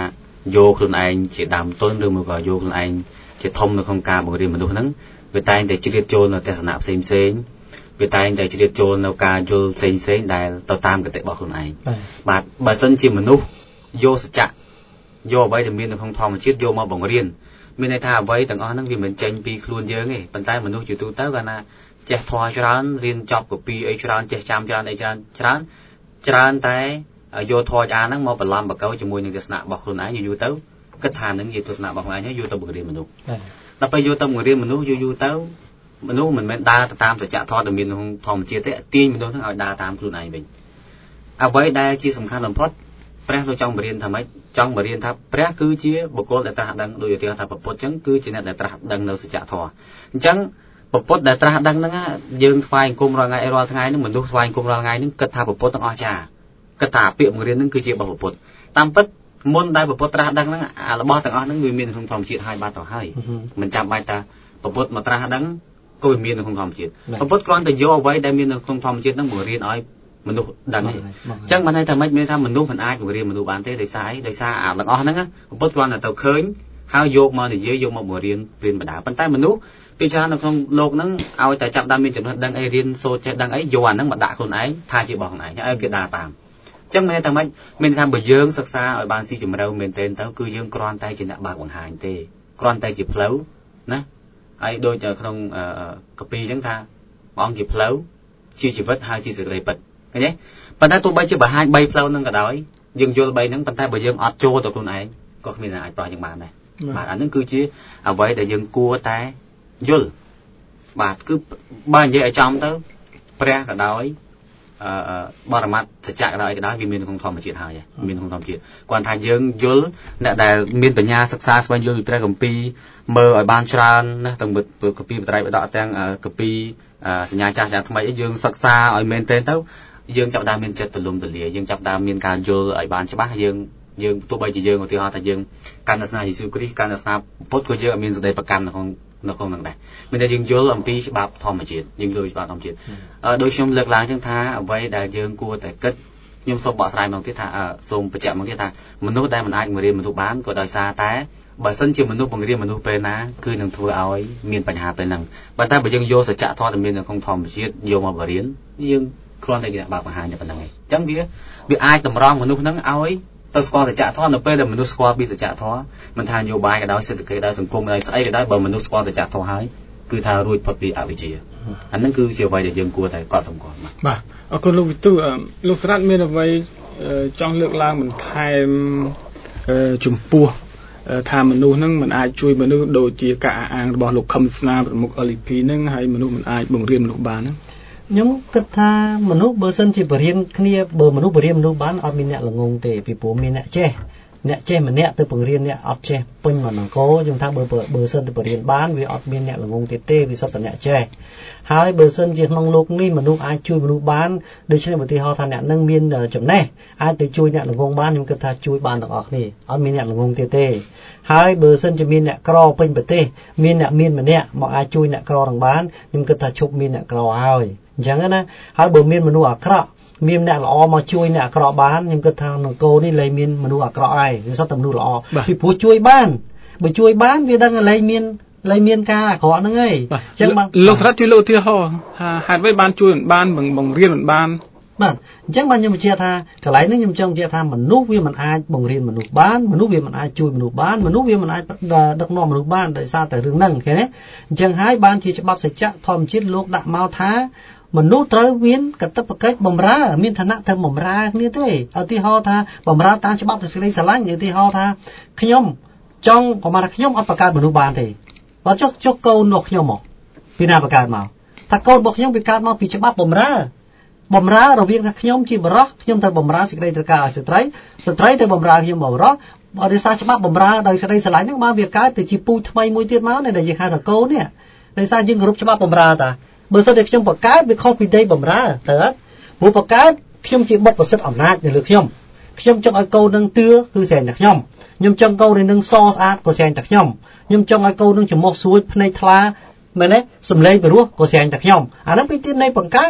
[SPEAKER 6] យកខ្លួនឯងជាដើមទុនឬមកក៏យកខ្លួនឯងជាធំនៅក្នុងការបង្រៀនមនុស្សហ្នឹងវាតែងតែជ្រៀតចូលនៅទស្សនៈផ្សេងផ្សេងវាតែងតែជ្រៀតចូលនៅការយល់ផ្សេងផ្សេងដែលទៅតាមគតិរបស់ខ្លួនឯងបាទបើសិនជាមនុស្សយកសច្ចៈយកអ្វីដែលមាននៅក្នុងធម្មជាតិយកមកបង្រៀនមានន័យថាអ្វីទាំងអស់ហ្នឹងវាមិនចេញពីខ្លួនយើងទេប៉ុន្តែមនុស្សជាទូទៅគាត់ណាចេះធម៌ច្រើនរៀនចប់កពីអីច្រើនចេះចាំច្រើនអីច្រើនច្រើនច្រើនតែយកធម៌អាហ្នឹងមកបន្លំបកោជាមួយនឹងទស្សនៈរបស់ខ្លួនឯងយូរទៅគិតថានឹងជាទស្សនៈរបស់ខ្លួនឯងហើយយកទៅបង្រៀនមនុស្សដល់ពេលយកទៅបង្រៀនមនុស្សយូរយូរទៅមនុស្សមិនមែនដើរទៅតាមសច្ចធម៌ដែលមានក្នុងធម្មជាតិទេទាញមនុស្សហ្នឹងឲ្យដើរតាមខ្លួនឯងវិញអ្វីដែលជាសំខាន់បំផុតព្រះលោកចង់បង្រៀនថាម៉េចចង់បង្រៀនថាព្រះគឺជាបុគ្គលដែលត្រាស់ដឹងដោយឧទាហរណ៍ថាពុទ្ធអញ្ចឹងគឺជាអ្នកដែលត្រាស់ដឹងនៅសច្ចធម៌អញ្ចឹងពុទ្ធដែលត្រាស់ដឹងហ្នឹងយើងថ្វាយអង្គមរាល់ថ្ងៃរាល់ថ្ងៃហ្នឹងមនុស្សថ្វាយអង្គមរាល់ថ្ងៃហ្នឹងគិតថាពុទ្ធទាំងអស់ចាគិតថាពាក្យបង្រៀនហ្នឹងគឺជារបស់ពុទ្ធតាមពិតមុនដែលពុទ្ធត្រាស់ដឹងហ្នឹងអារបស់ទាំងអស់ហ្នឹងវាមានក្នុងធម្មជាតិហើយបាត់ទៅហើយមិនចាំបាច់ថាពុទ្ធមកត្រាស់ដឹងក៏វាមាននៅក្នុងធម្មជាតិពុទ្ធគ្រាន់តែយកអ្វីដែលមាននៅក្នុងធម្មជាតិហ្នឹងបង្រៀនឲ្យមនុស្សដឹងទេអញ្ចឹងបានន័យថាម៉េចមានថាមនុស្សមិនអាចបង្រៀនមនុស្សបានទេដោយសារអីដោយសារអាទាំងអស់ហ្នឹងពុទ្ធគ្រាន់តែទៅឃើញហើយយកមកនិយាយយកមកបង្រៀនព្រានបណ្ដាប៉ុន្តែមនុស្សពីច្រើននៅក្នុងโลกហ្នឹងឲ្យតែចាប់ដើមមានចំណេះដឹងអីរៀនសូត្រចេះដឹងអីយកអាហ្នឹងមកដាក់ខ្លួនឯងថាជារបស់ខ្លួនឯងឲ្យគេដើរតាមអញ្ចឹងមានថាម៉េចមានថាបើយើងសិក្សាឲ្យបានស៊ីជម្រៅមែនទែនទៅគឺយើងគ្រាន់តែជាអ្នកបើកបង្ហាញទេគ្រាន់តែជាផ្លូវណាហើយដូចក្នុងកពីអញ្ចឹងថាបងជាផ្លូវជាជីវិតហើយជាសេចក្តីពិតឃើញទេប៉ុន្តែទោះបីជាបង្ហាញបីផ្លូវហ្នឹងក៏ដោយយើងយល់បីហ្នឹងប៉ុន្តែបើយើងអត់ចូលទៅខ្លួនឯងក៏គ្មានអ្នកអាចប្រោះយើងបានដែរបាទអាហ្នឹងគឺជាអ្វីដែលយើងគួរតែយល់បាទគឺបើនិយាយឲ្យចំទៅព្រះក៏ដោយអឺបរមត្ថសច្ចៈក៏ដោយក៏ដោយវាមានក្នុងធម្មជាតិហើយមានក្នុងធម្មជាតិគាត់ថាយើងយល់អ្នកដែលមានបញ្ញាសិក្សាស្វែងយល់ពីព្រះគម្ពីរមើលឲ្យបានច្រើនណាទាំងគម្ពីរបត្រៃបដកទាំងគម្ពីរសញ្ញាចាស់សញ្ញាថ្មីយើងសិក្សាឲ្យមែនទែនទៅយើងចាប់ដើមមានចិត្តទូលំទូលាយយើងចាប់ដើមមានការយល់ឲ្យបានច្បាស់យើងយើងទោះបីជាយើងឧទាហរណ៍ថាយើងកាន់សាសនាយេស៊ូវគ្រីស្ទកាន់សាសនាពុទ្ធក៏យើងអត់មានសេចក្តីប្រកាន់នៅក្នុងនៅក្នុងហ្នឹងដែរមានតែយើងយល់អំពីច្បាប់ធម្មជាតិយើងយល់ច្បាប់ធម្មជាតិដោយខ្ញុំលើកឡើងចឹងថាអ្វីដែលយើងគួរតែគិតខ្ញុំសូមបកស្រាយមកទៀតថាសូមបញ្ជាក់មកទៀតថាមនុស្សដែលមិនអាចបង្រៀនមនុស្សបានក៏ដោយសារតែបើសិនជាមនុស្សបង្រៀនមនុស្សពេលណាគឺនឹងធ្វើឲ្យមានបញ្ហាពេលហ្នឹងប៉ុន្តែបើយើងយកសច្ចធម៌ដែលមាននៅក្នុងធម្មជាតិយកមកបង្រៀនយើងគ្រាន់តែជាអ្នកបើកបង្ហាញតែប៉ុណ្្នឹងឯងអញ្ចឹងវាវាអាចតម្រង់មនុស្សហ្នឹងឲ្យទៅស្គាល់សច្ចធម៌នៅពេលដែលមនុស្សស្គាល់ពីសច្ចធម៌មិនថានយោបាយក៏ដោយសេដ្ឋកិច្ចដោយសង្គមដោយស្អីក៏ដោយបើមនុស្សស្គាល់សច្ចធម៌ហើយគឺថារួចផុតពីអវិជ្ជាអាហ្នឹងគឺជាអ្វីដែលយើងគួរតែកត់សម្គាល់បាទ
[SPEAKER 3] បាទអរគុណលោកវិទូលោកស្រាត់មានអ្វីចង់លើកឡើងបន្ថែមចំពោះថាមនុស្សហ្នឹងមិនអាចជួយមនុស្សដូចជាការអះអាងរបស់លោកខឹមស្នាប្រមុខ แอล อี พี ហ្នឹងហើយមនុស្សមិនអាចបង្រៀនមនុស្សបានហ្នឹង
[SPEAKER 5] ខ្ញុំគិតថាមនុស្សបើសិនជាបរៀនគ្នាបើមនុស្សបរៀនមនុស្សបានអត់មានអ្នកល្ងងទេពីព្រោះមានអ្នកចេះអ្នកចេះម្នាក់ទៅបង្រៀនអ្នកអត់ចេះពេញមួយអង្គខ្ញុំថាបើបើសិនទៅបរៀនបានវាអត់មានអ្នកល្ងងទៀតទេវាសុទ្ធតែអ្នកចេះហើយបើសិនជាក្នុងโลกនេះមនុស្សអាចជួយមនុស្សបានដូច្នេះឧទាហរណ៍ថាអ្នកនឹងមានចំណេះអាចទៅជួយអ្នកល្ងងបានខ្ញុំគិតថាជួយបានទាំងអស់គ្នាអត់មានអ្នកល្ងងទៀតទេហើយបើសិនជាមានអ្នកក្រពេញប្រទេសមានអ្នកមានម្នាក់មកអាចជួយអ្នកក្រនឹងបានខ្ញុំគិតថាឈប់មានអ្នកក្រហើយអញ្ចឹងណាហើយបើមានមនុស្សអាក្រក់មានអ្នកល្អមកជួយអ្នកអាក្រក់បានខ្ញុំគិតថានគរនេះលែងមានមនុស្សអាក្រក់ហើយវាសុទ្ធតែមនុស្សល្អពីព្រោះជួយបានបើជួយបានវាដឹងលែងមានលែងមានការអាក្រក់ហ្នឹងឯងអញ្ចឹងបាន
[SPEAKER 3] លោកស្រាត់ជួយលោកឧទាហរណ៍ថាហេតុអ្វីបានជួយមិនបានបង្រៀនមិនបាន
[SPEAKER 5] បាទអញ្ចឹងបានខ្ញុំបញ្ជាក់ថាកន្លែងនេះខ្ញុំចង់បញ្ជាក់ថាមនុស្សវាមិនអាចបង្រៀនមនុស្សបានមនុស្សវាមិនអាចជួយមនុស្សបានមនុស្សវាមិនអាចដឹកនាំមនុស្សបានដោយសារតែរឿងហ្នឹងឃើញទេអញ្ចឹងហើយបានជាច្បាប់សច្ចធម្មជាតិលោកដាក់មកថាមនុស្សត្រូវមានកតបកិច្ចបម្រើមានឋានៈទៅបម្រើគ្នាទេឧទាហរណ៍ថាបម្រើតាមច្បាប់សេចក្តីស្រឡាញ់ឧទាហរណ៍ថាខ្ញុំចង់ប្រហែលថាខ្ញុំអត់បង្កើតមនុស្សបានទេបើចុះចុះកូនរបស់ខ្ញុំមកពីណាបង្កើតមកថាកូនរបស់ខ្ញុំវាកើតមកពីច្បាប់បម្រើបម្រើរវាងថាខ្ញុំជាបរិសខ្ញុំទៅបម្រើសេចក្តីត្រូវការឲ្យស្ត្រីស្ត្រីទៅបម្រើខ្ញុំបរិសបើដោយសារច្បាប់បម្រើដោយសេចក្តីស្រឡាញ់ហ្នឹងបានវាកើតទៅជាពូជថ្មីមួយទៀតមកដែលយើងហៅថាកូននេះដោយសារយើងគោរពច្បាប់បម្រើតាបើសិនតែខ្ញុំបង្កើតវាខុសពីដីបម្រើតើអត់ព្រោះបង្កើតខ្ញុំជាបុត្រប្រសិទ្ធអំណាចនៅលើខ្ញុំខ្ញុំចង់ឲ្យកូននឹងទឿគឺស្រែងតែខ្ញុំខ្ញុំចង់កូននឹងសស្អាតក៏ស្រែងតែខ្ញុំខ្ញុំចង់ឲ្យកូននឹងច្រមុះស្រួចភ្នែកថ្លាមែនទេសំឡេងពីរោះក៏ស្រែងតែខ្ញុំអាហ្នឹងពីទីនៃបង្កើត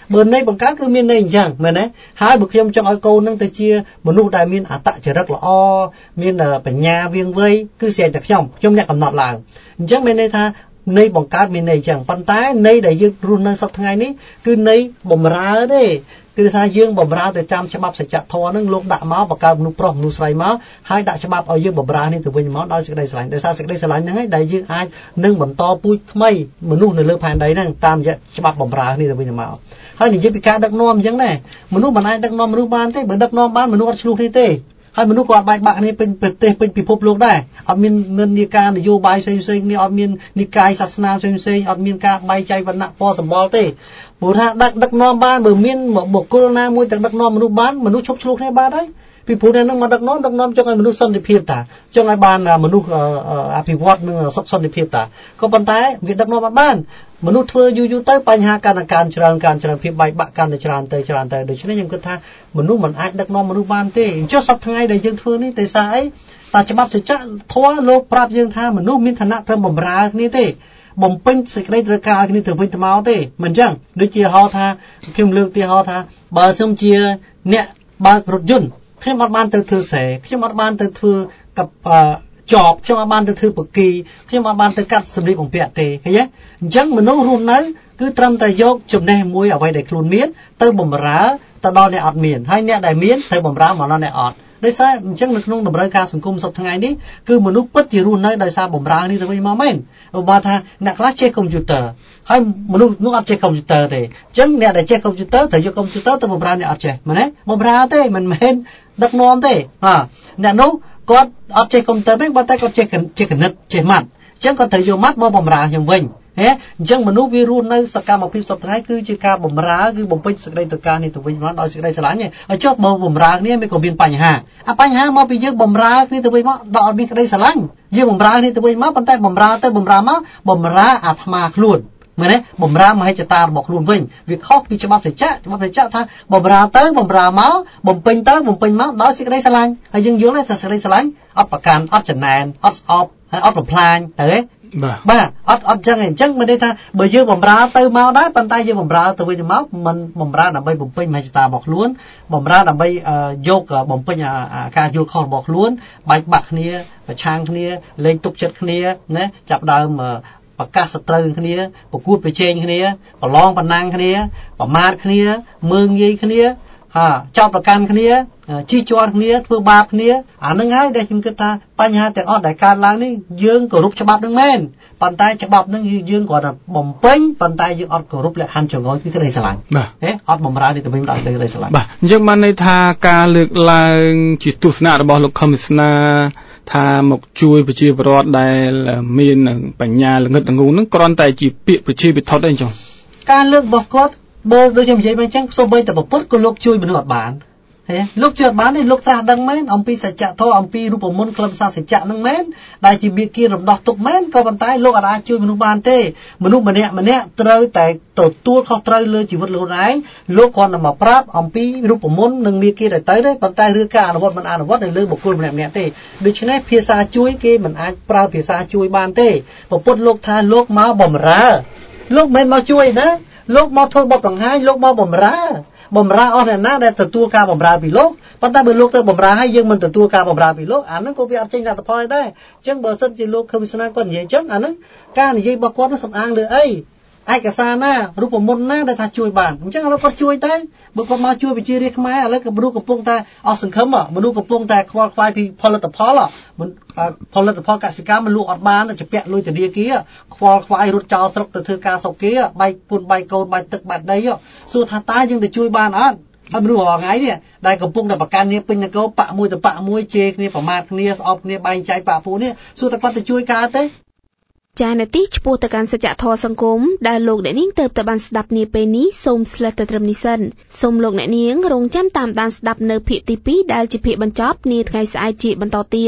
[SPEAKER 5] បើន័យបង្កើតគឺមានន័យអញ្ចឹងមែនទេហើយបើខ្ញុំចង់ឲ្យកូននឹងទៅជាមនុស្សដែលមានអត្តចរិតល្អមានបញ្ញាវាងវៃគឺស្រេចតែខ្ញុំខ្ញុំអ្នកកំណត់ឡើងអញ្ចឹងមានន័យថាន័យបង្កើតមានន័យអញ្ចឹងប៉ុន្តែន័យដែលយើងរស់នៅសប្តាហ៍ថ្ងៃនេះគឺន័យបំរើទេគឺថាយើងបំរើទៅតាមច្បាប់សច្ចធម៌នឹងលោកដាក់មកបង្កើតមនុស្សប្រុសមនុស្សស្រីមកហើយដាក់ច្បាប់ឲ្យយើងបំរើនេះទៅវិញមកដោយសេចក្តីស្រឡាញ់ដោយសារសេចក្តីស្រឡាញ់ហ្នឹងឯងដែលយើងអាចនឹងបន្តពូជថ្មីមនុស្សនៅលើផែនដីហ្នឹងតាមរយៈច្បាប់បំរើនេះទៅវិញមកហើយនិយាយពីការដឹកនាំអញ្ចឹងដែរមនុស្សមិនអាចដឹកនាំមនុស្សបានទេបើដឹកនាំបានមនុស្សអត់ឆ្លោះគ្នាទេហើយមនុស្សក៏អត់បែកបាក់គ្នាពេញប្រទេសពេញពិភពលោកដែរអត់មាននិន្នាការនយោបាយផ្សេងៗគ្នាអត់មាននិកាយសាសនាផ្សេងៗអត់មានការបែកចែកវណ្ណៈពណ៌សម្បល់ទេព្រោះថាដឹកដឹកនាំបានបើមានបុគ្គលណាមួយទៅដឹកនាំមនុស្សបានមនុស្សឈប់ឆ្លោះគ្នាបានហើយពីព្រោះអ្នកនឹងមកដឹកនាំដឹកនាំចង់ឲ្យមនុស្សសន្តិភាពតាចង់ឲ្យបានមនុស្សអភិវឌ្ឍនឹងសុខសន្តិភាពតាក៏ប៉ុន្តែវាដឹកនាំអត់បានមនុស្សធ្វើយូរយូរទៅបញ្ហាការការច្រើនការច្រើនភាពបែកបាក់កាន់តែច្រើនទៅច្រើនទៅដូច្នេះខ្ញុំគិតថាមនុស្សមិនអាចដឹកនាំមនុស្សបានទេអញ្ចឹងសប្តាហ៍ថ្ងៃដែលយើងធ្វើនេះតែសារអីតែច្បាប់សច្ចធម៌លោកប្រាប់យើងថាមនុស្សមានឋានៈត្រឹមបម្រើគ្នាទេបំពេញសេចក្តីត្រូវការគ្នាទៅវិញទៅមកទេមិនអញ្ចឹងដូចជាហៅថាខ្ញុំលើកទីហៅថាបើខ្ញុំជាអ្នកបើករថយន្តខ្ញុំអត់បានទៅធ្វើស្រែខ្ញុំអត់បានទៅធ្វើกับចប់ខ្ញុំអត់បានទៅធ្វើបកគីខ្ញុំអត់បានទៅកាត់សម្លៀកបំពាក់ទេឃើញទេអញ្ចឹងមនុស្សរស់នៅគឺត្រឹមតែយកចំណេះមួយអ្វីដែលខ្លួនមានទៅបំរើទៅដល់អ្នកអត់មានហើយអ្នកដែលមានទៅបំរើមកដល់អ្នកអត់ដោយសារអញ្ចឹងនៅក្នុងតម្រូវការសង្គមសពថ្ងៃនេះគឺមនុស្សពិតជារស់នៅដោយសារបំរើនេះទៅវិញមកមែនឧបមាថាអ្នកខ្លះចេះកុំព្យូទ័រហើយមនុស្សនោះអត់ចេះកុំព្យូទ័រទេអញ្ចឹងអ្នកដែលចេះកុំព្យូទ័រត្រូវយកកុំព្យូទ័រទៅបំរើអ្នកអត់ចេះមែនទេបំរើទេមិនមែនដឹកនាំទេហាអ្នកនោះគាត់អត់ចេះកុំព្យូទ័រទេប៉ុន្តែគាត់ចេះចេះគណិតចេះម៉ាត់អញ្ចឹងគាត់ត្រូវយកម៉ាត់មកបំរើខ្ញុំវិញហេអញ្ចឹងមនុស្សវារស់នៅសកម្មភាពសពថ្ងៃគឺជាការបំរើគឺបំពេញសេចក្តីត្រូវការនេះទៅវិញមកដោយសេចក្តីស្រឡាញ់ហើយចុះបើបំរើគ្នាវាក៏មានបញ្ហាអាបញ្ហាមកពីយើងបំរើគ្នាទៅវិញមកដល់អត់មានក្តីស្រឡាញ់យើងបំរើគ្នាទៅវិញមកប៉ុន្តែបំរើទៅបំរើមកបំរើអាត្មាខ្លួនមែនទេបំរើមហិច្ឆតារបស់ខ្លួនវិញវាខុសពីច្បាប់សច្ចៈច្បាប់សច្ចៈថាបំរើទៅបំរើមកបំពេញទៅបំពេញមកដោយសេចក្តីស្រឡាញ់ហើយយើងយល់ថាសេចក្តីស្រឡាញ់អត់ប្រកាន់អត់ចំណែនអត់ស្អប់ហើយអត់បំផ្លាញទៅទេបាទបាទអត់អត់ចឹងទេអញ្ចឹងមានន័យថាបើយើងបំរើទៅមកដែរប៉ុន្តែយើងបំរើទៅវិញទៅមកមិនបំរើដើម្បីបំពេញមហិច្ឆតារបស់ខ្លួនបំរើដើម្បីយកបំពេញការយល់ខុសរបស់ខ្លួនបែកបាក់គ្នាប្រឆាំងគ្នាលេងទុកចិត្តគ្នាណាចាប់ដើមប្រកាសសត្រូវគ្នាប្រកួតប្រជែងគ្នាប្រឡងប្រណាំងគ្នាប្រមាថគ្នាមើងងាយគ្នាហាចោតប្រកាន់គ្នាជីជាន់គ្នាធ្វើបាបគ្នាអានឹងហើយដែលខ្ញុំគិតថាបញ្ហាទាំងអស់ដែលកើតឡើងនេះយើងគោរពច្បាប់នឹងមែនប៉ុន្តែច្បាប់នឹងយើងគ្រាន់តែបំពេញប៉ុន្តែយើងអត់គោរពលក្ខខណ្ឌចងល់គឺក្តីស្រឡាញ់ហេអត់បំរើនេះទៅវិញដល់ក្តីស្រឡាញ់
[SPEAKER 3] បាទអញ្ចឹងបានន័យថាការលើកឡើងជាទស្សនៈរបស់លោកខំវិស្នាថាមកជួយប្រជាពលរដ្ឋដែលមានបញ្ញាល្ងឹតល្ងូននឹងគ្រាន់តែជាពាក្យប្រជាពិធដ្ឋទេអញ្ចឹង
[SPEAKER 5] ការលើករបស់គាត់បើដូចខ្ញុំនិយាយមកអញ្ចឹងសូម្បីតែប្រពុតក៏លោកជួយមនុស្សអត់បានហេលោកជួយអត់បានទេលោកត្រាស់ដឹងមែនអំពីសច្ចធម៌អំពីរូបមន្តខ្លឹមសារសច្ចៈនឹងមែនដែលជាមេគារំដោះទុកមែនក៏ប៉ុន្តែលោកអាចជួយមនុស្សបានទេមនុស្សម្នាក់ម្នាក់ត្រូវតែទទួលខុសត្រូវលើជីវិតខ្លួនឯងលោកគ្រាន់តែមកប្រាប់អំពីរូបមន្តនិងមេគាទៅទៅទេប៉ុន្តែរឿងការអនុវត្តមិនអនុវត្តនៅលើបុគ្គលម្នាក់ម្នាក់ទេដូច្នេះភាសាជួយគេមិនអាចប្រើភាសាជួយបានទេប្រពុតលោកថាលោកមកបំរើលោកមិនមកជួយណាលោកមកធ្វើបទបង្ហាញលោកមកបំរើបំរើអស់អ្នកណាដែលទទួលការបំរើពីលោកប៉ុន្តែបើលោកទៅបំរើហើយយើងមិនទទួលការបំរើពីលោកអាហ្នឹងក៏វាអត់ចេញលទ្ធផលដែរអញ្ចឹងបើសិនជាលោកខឹមវិស្នាគាត់និយាយអញ្ចឹងអាហ្នឹងការនិយាយរបស់គាត់នឹងសំអាងលើអីឯកសារណារូបមន្តណាដែលថាជួយបានអញ្ចឹងឥឡូវគាត់ជួយតែបើគាត់មកជួយវិជារាជខ្មែរឥឡូវក៏មនុស្សកំពុងតែអស់សង្ឃឹមមនុស្សកំពុងតែខ្វល់ខ្វាយពីផលិតផលផលិតផលកសិកម្មលក់អត់បានទៅពាក់លុយធនាគារខ្វល់ខ្វាយរត់ចោលស្រុកទៅធ្វើការសោកគេបែកពុនបែកកូនបែកទឹកបែកដីសួរថាតើយើងទៅជួយបានអត់ហើយមនុស្សរាល់ថ្ងៃនេះដែលកំពុងតែប្រកាន់គ្នាពេញនគរបាក់មួយទៅបាក់មួយជេរគ្នាប្រមាថគ្នាស្អប់គ្នាបែងចែកបាក់ពូនេះសួរតែគាត់ទៅជួយកើតទេ
[SPEAKER 1] ចា៎នាទីឈ្មោះទៅកាន់សច្ចធម៌សង្គមដែលលោកអ្នកនាងទៅតែបានស្ដាប់នាពេលនេះសូមស្លេះទៅត្រឹមនេះសិនសូមលោកអ្នកនាងរងចាំតាមដានស្ដាប់នៅភាគទីពីរដែលជាភាគបញ្ចប់នាថ្ងៃស្អែកជាបន្តទៀត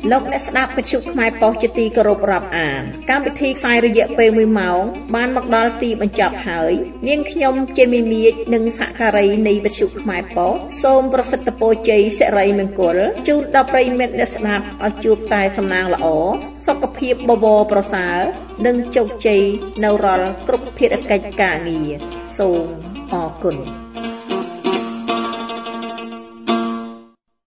[SPEAKER 7] លោកអ្នកស្ដាប់វិទ្យុខ្មែរប៉ុស្តិ៍ជាទីគោរពរាប់អានកម្មវិធីផ្សាយរយៈពេលមួយម៉ោងបានមកដល់ទីបញ្ចប់ហើយនាងខ្ញុំជាមីមៀចនិងសហការីនៃវិទ្យុខ្មែរប៉ុស្តិ៍សូមប្រសិទ្ធពរជ័យសិរីមង្គលជូនដល់ប្រិយមិត្តអ្នកស្ដាប់ឲ្យជួបតែសំណាងល្អសុខភាពបបរប្រសើរនិងជោគជ័យនៅរាល់គ្រប់ភារកិច្ចការងារសូមអរគុណ